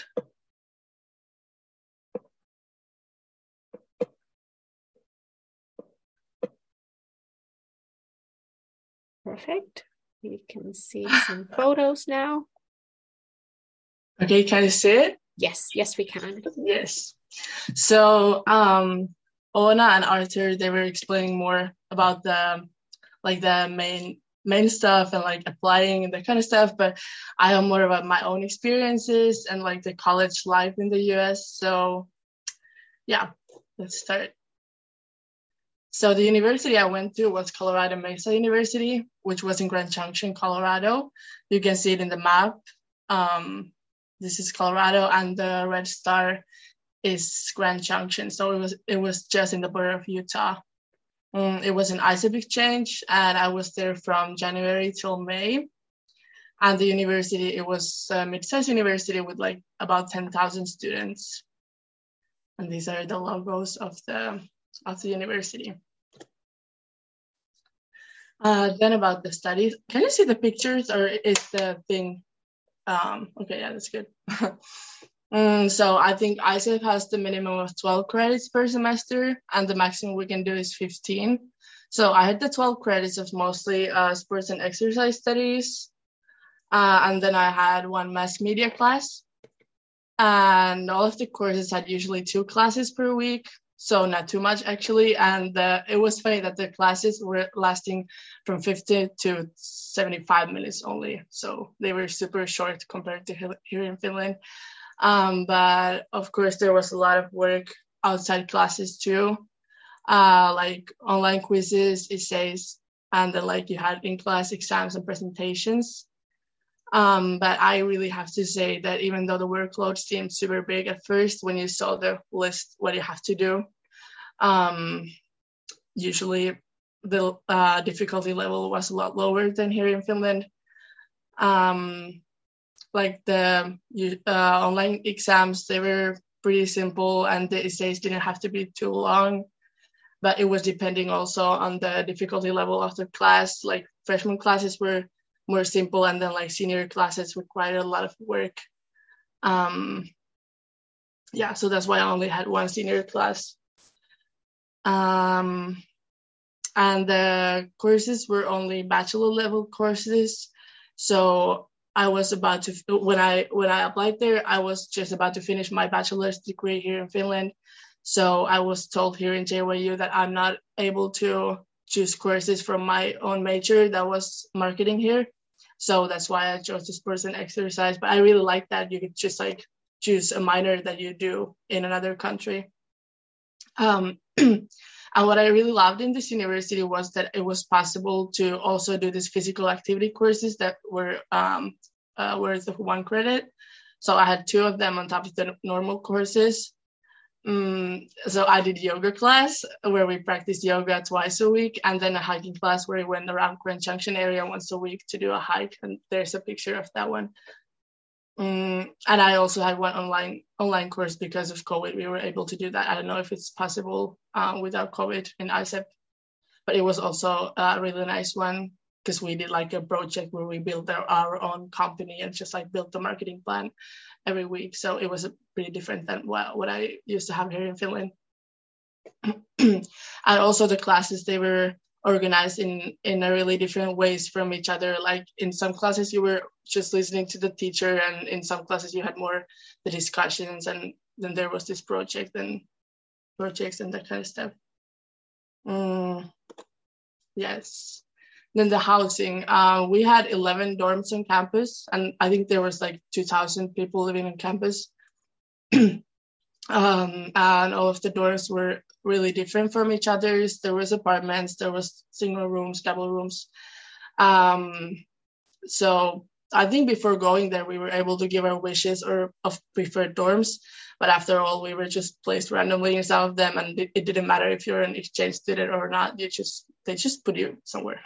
Perfect. We can see some photos now. Okay, can you see it? Yes, yes, we can. Yes. So um, Oona and Artur, they were explaining more about the like the main main stuff and like applying and that kind of stuff. But I have more about my own experiences and like the college life in the U S. So yeah, let's start. So the university I went to was Colorado Mesa University, which was in Grand Junction, Colorado. You can see it in the map. Um, this is Colorado, and the red star is Grand Junction. So it was it was just in the border of Utah. Um, it was an I S E P exchange, and I was there from January till May. And the university, it was a mid-sized university with like about ten thousand students. And these are the logos of the of the university. Uh, then about the studies, can you see the pictures, or is the thing? Um, okay, yeah, that's good. um, so I think I S E P has the minimum of twelve credits per semester, and the maximum we can do is fifteen. So I had the twelve credits of mostly uh, sports and exercise studies, uh, and then I had one mass media class, and all of the courses had usually two classes per week. So not too much actually, and uh, it was funny that the classes were lasting from fifty to seventy-five minutes only. So they were super short compared to here in Finland. Um, but of course, there was a lot of work outside classes too, uh, like online quizzes, essays, and then like you had in-class exams and presentations. Um, but I really have to say that even though the workload seemed super big at first, when you saw the list, what you have to do, um, usually the uh, difficulty level was a lot lower than here in Finland. Um, like the uh, online exams, they were pretty simple, and the essays didn't have to be too long, but it was depending also on the difficulty level of the class. Like freshman classes were more simple, and then like senior classes required a lot of work. Um, yeah, so that's why I only had one senior class. Um, and the courses were only bachelor level courses. So I was about to, when I when I applied there, I was just about to finish my bachelor's degree here in Finland. So I was told here in J Y U that I'm not able to choose courses from my own major that was marketing here. So that's why I chose this sport and exercise. But I really like that you could just like choose a minor that you do in another country. Um, and what I really loved in this university was that it was possible to also do these physical activity courses that were um, uh, worth of one credit. So I had two of them on top of the normal courses. Um, so I did yoga class where we practiced yoga twice a week, and then a hiking class where we went around Grand Junction area once a week to do a hike. And there's a picture of that one. Um, and I also had one online online course because of COVID. We were able to do that. I don't know if it's possible uh, without COVID in I S E P, but it was also a really nice one because we did like a project where we built our, our own company and just like built the marketing plan every week. So it was a pretty different than what, what I used to have here in Finland. And also the classes, they were organized in in a really different ways from each other. Like in some classes you were just listening to the teacher, and in some classes you had more the discussions, and then there was this project and projects and that kind of stuff. Mm, yes. Then the housing, uh, we had eleven dorms on campus, and I think there was like two thousand people living on campus. Um, and all of the dorms were really different from each other. There was apartments, there was single rooms, double rooms. Um, so I think before going there, we were able to give our wishes or of preferred dorms. But after all, we were just placed randomly in some of them, and it, it didn't matter if you're an exchange student or not. You just they just put you somewhere.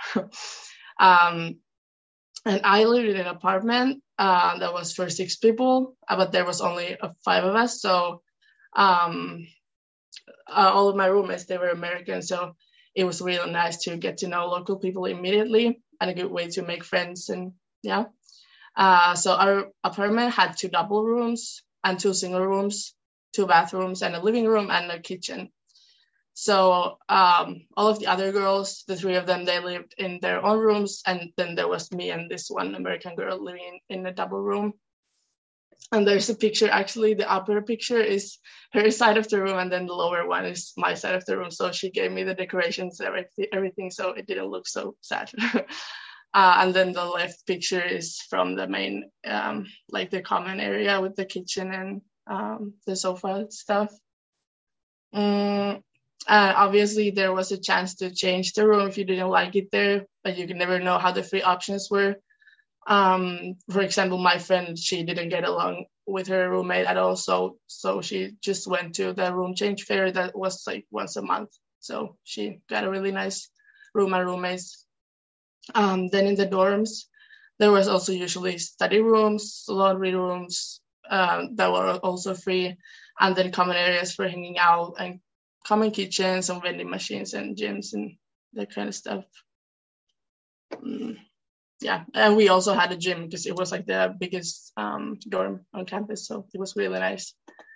um, and I lived in an apartment uh, that was for six people, but there was only uh, five of us. So um uh, all of my roommates, they were American, so it was really nice to get to know local people immediately, and a good way to make friends. And yeah, uh so our apartment had two double rooms and two single rooms, two bathrooms and a living room and a kitchen. So um all of the other girls, the three of them, they lived in their own rooms, and then there was me and this one American girl living in, in a double room. And there's a picture, actually the upper picture is her side of the room, and then the lower one is my side of the room. So she gave me the decorations, everything, everything so it didn't look so sad. uh, and then the left picture is from the main, um, like the common area with the kitchen and um, the sofa stuff. Um, uh, obviously, there was a chance to change the room if you didn't like it there, but you can never know how the free options were. Um, for example, my friend, she didn't get along with her roommate at all, so so she just went to the room change fair that was like once a month. So she got a really nice room and roommates. Um, then in the dorms, there was also usually study rooms, laundry rooms um, that were also free, and then common areas for hanging out and common kitchens and vending machines and gyms and that kind of stuff. Mm. Yeah, and we also had a gym because it was like the biggest um, dorm on campus, so it was really nice.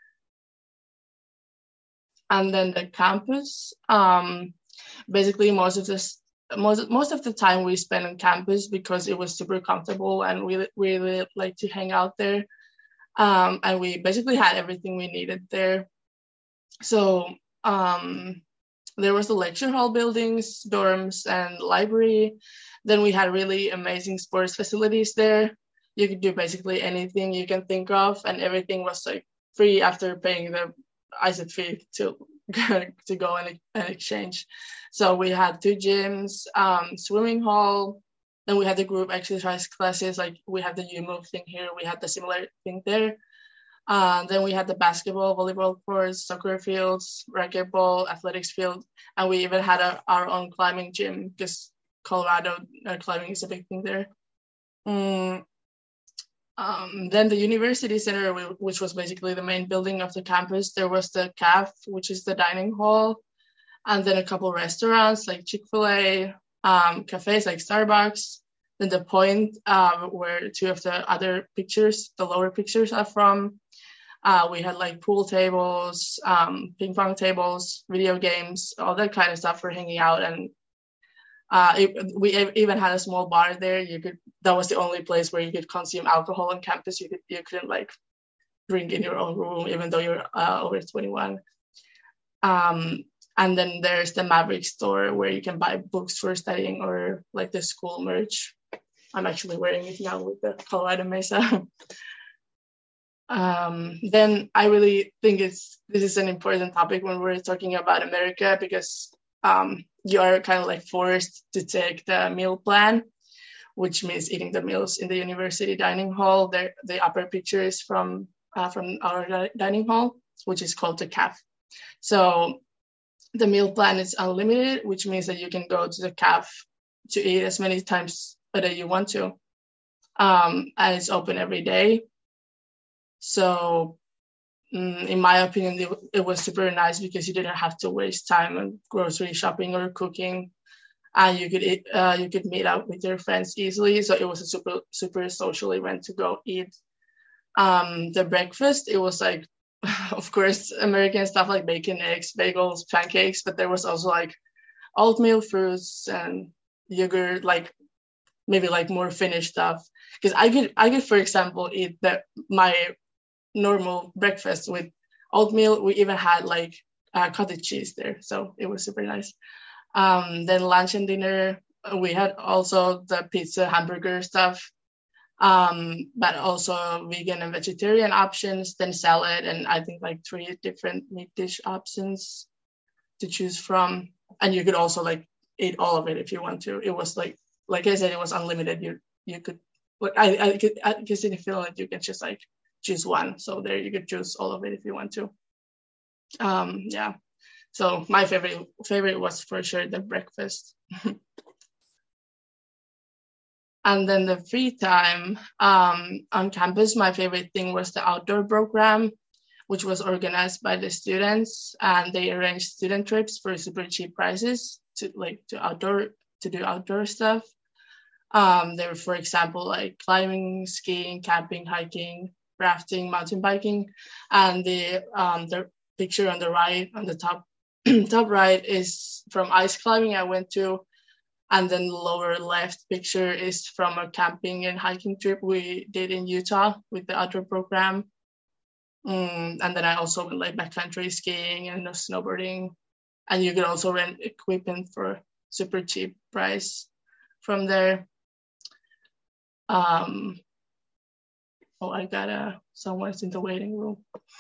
And then the campus, um, basically most of this, most most of the time we spent on campus because it was super comfortable, and we really like to hang out there. Um, and we basically had everything we needed there. So um, there was the lecture hall buildings, dorms, and library. Then we had really amazing sports facilities there. You could do basically anything you can think of, and everything was like free after paying the I S E P fee to, to go and, and exchange. So we had two gyms, um, swimming hall, then we had the group exercise classes, like we have the U-Move thing here, we had the similar thing there. Uh, then we had the basketball, volleyball courts, soccer fields, racquetball, athletics field, and we even had a, our own climbing gym because Colorado uh, climbing is a big thing there. Mm. Um, then the university center, which was basically the main building of the campus, there was the C A F, which is the dining hall, and then a couple restaurants like Chick-fil-A, um, cafes like Starbucks. Then the Point, uh, where two of the other pictures, the lower pictures are from. Uh, we had like pool tables, um, ping pong tables, video games, all that kind of stuff for hanging out. And Uh, it, we even had a small bar there. You could that was the only place where you could consume alcohol on campus. You could you couldn't like drink in your own room, even though you're uh, over twenty-one. Um, And then there's the Maverick store where you can buy books for studying or like the school merch. I'm actually wearing it now with the Colorado Mesa. um, then I really think it's this is an important topic when we're talking about America, because um, you are kind of like forced to take the meal plan, which means eating the meals in the university dining hall. There, the upper picture is from uh, from our di- dining hall, which is called the C A F. So the meal plan is unlimited, which means that you can go to the C A F to eat as many times a day you want to. Um, and it's open every day. So mm, in my opinion, it, it was super nice because you didn't have to waste time on grocery shopping or cooking. And you could eat, uh, you could meet up with your friends easily. So it was a super, super social event to go eat. Um, the breakfast, it was like, of course, American stuff like bacon, eggs, bagels, pancakes, but there was also like oatmeal, fruits, and yogurt, like maybe like more Finnish stuff. Because I could, I could, for example, eat the my normal breakfast with oatmeal. We even had like uh, cottage cheese there, so it was super nice. Um, then lunch and dinner, we had also the pizza, hamburger stuff. Um, but also vegan and vegetarian options, then salad, and I think like three different meat dish options to choose from. And you could also like eat all of it if you want to. It was like, like I said, it was unlimited. You you could, like I I could, I guess in Finland you can just like choose one. So there you could choose all of it if you want to. Um, yeah. So my favorite favorite was for sure the breakfast. And then the free time um, on campus, my favorite thing was the outdoor program, which was organized by the students, and they arranged student trips for super cheap prices to like to outdoor to do outdoor stuff. Um, they were, for example, like climbing, skiing, camping, hiking, rafting, mountain biking, and the um, the picture on the right, on the top top right, is from ice climbing I went to. And then the lower left picture is from a camping and hiking trip we did in Utah with the outdoor program. Mm, and then I also went like backcountry skiing and snowboarding. And you could also rent equipment for super cheap price from there. Um, oh, I got a, someone's in the waiting room.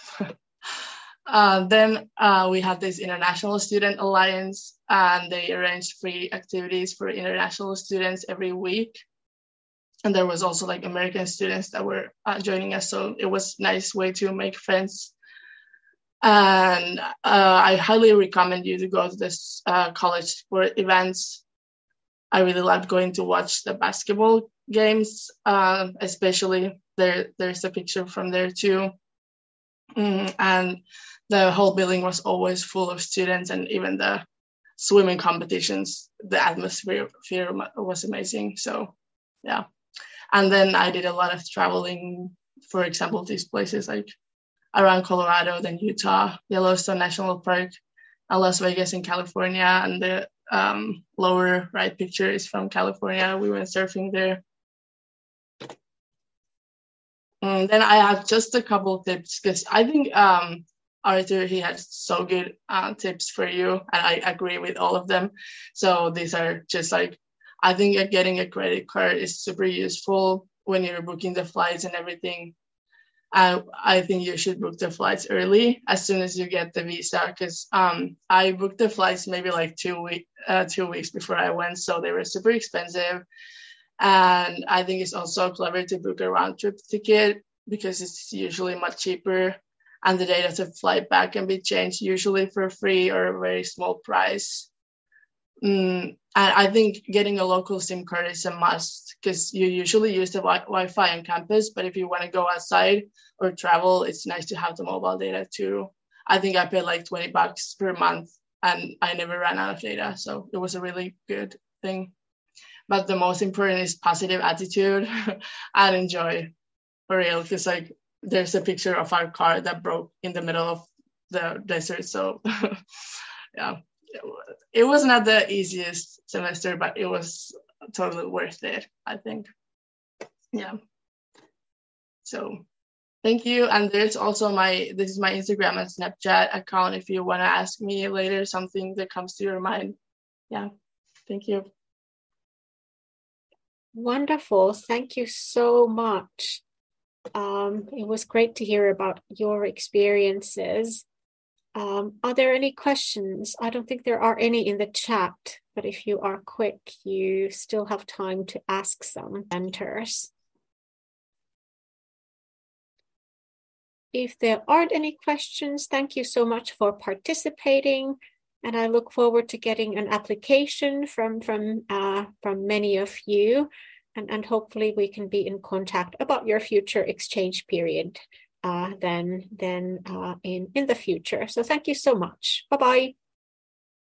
Uh, then uh, we had this International Student Alliance, and they arranged free activities for international students every week. And there was also like American students that were uh, joining us. So it was a nice way to make friends. And uh, I highly recommend you to go to this uh, college sport events. I really loved going to watch the basketball games, uh, especially there. There's a picture from there too. Mm, and the whole building was always full of students, and even the swimming competitions, the atmosphere was amazing. So yeah. And then I did a lot of traveling, for example, these places like around Colorado, then Utah, Yellowstone National Park, and Las Vegas in California. And the um, lower right picture is from California. We went surfing there. And then I have just a couple tips, because I think um, Arthur, he had so good uh, tips for you, and I agree with all of them. So these are just like, I think getting a credit card is super useful when you're booking the flights and everything. I, I think you should book the flights early as soon as you get the visa, because um, I booked the flights maybe like two, week, uh, two weeks before I went, so they were super expensive. And I think it's also clever to book a round trip ticket, because it's usually much cheaper, and the data to fly back can be changed usually for free or a very small price. Mm, and I think getting a local SIM card is a must, because you usually use the wi- Wi-Fi on campus, but if you want to go outside or travel, it's nice to have the mobile data too. I think I paid like twenty bucks per month, and I never ran out of data, so it was a really good thing. But the most important is positive attitude and enjoy, for real, because like there's a picture of our car that broke in the middle of the desert. So yeah, it was not the easiest semester, but it was totally worth it, I think. Yeah. So Thank you. And there's also my, this is my Instagram and Snapchat account if you want to ask me later something that comes to your mind. Yeah, thank you. Wonderful. Thank you so much. Um, it was great to hear about your experiences. Um, are there any questions? I don't think there are any in the chat, but if you are quick, you still have time to ask some mentors. If there aren't any questions, thank you so much for participating. And I look forward to getting an application from, from, uh, from many of you. And, and hopefully we can be in contact about your future exchange period uh, then, then uh, in, in the future. So thank you so much. Bye-bye.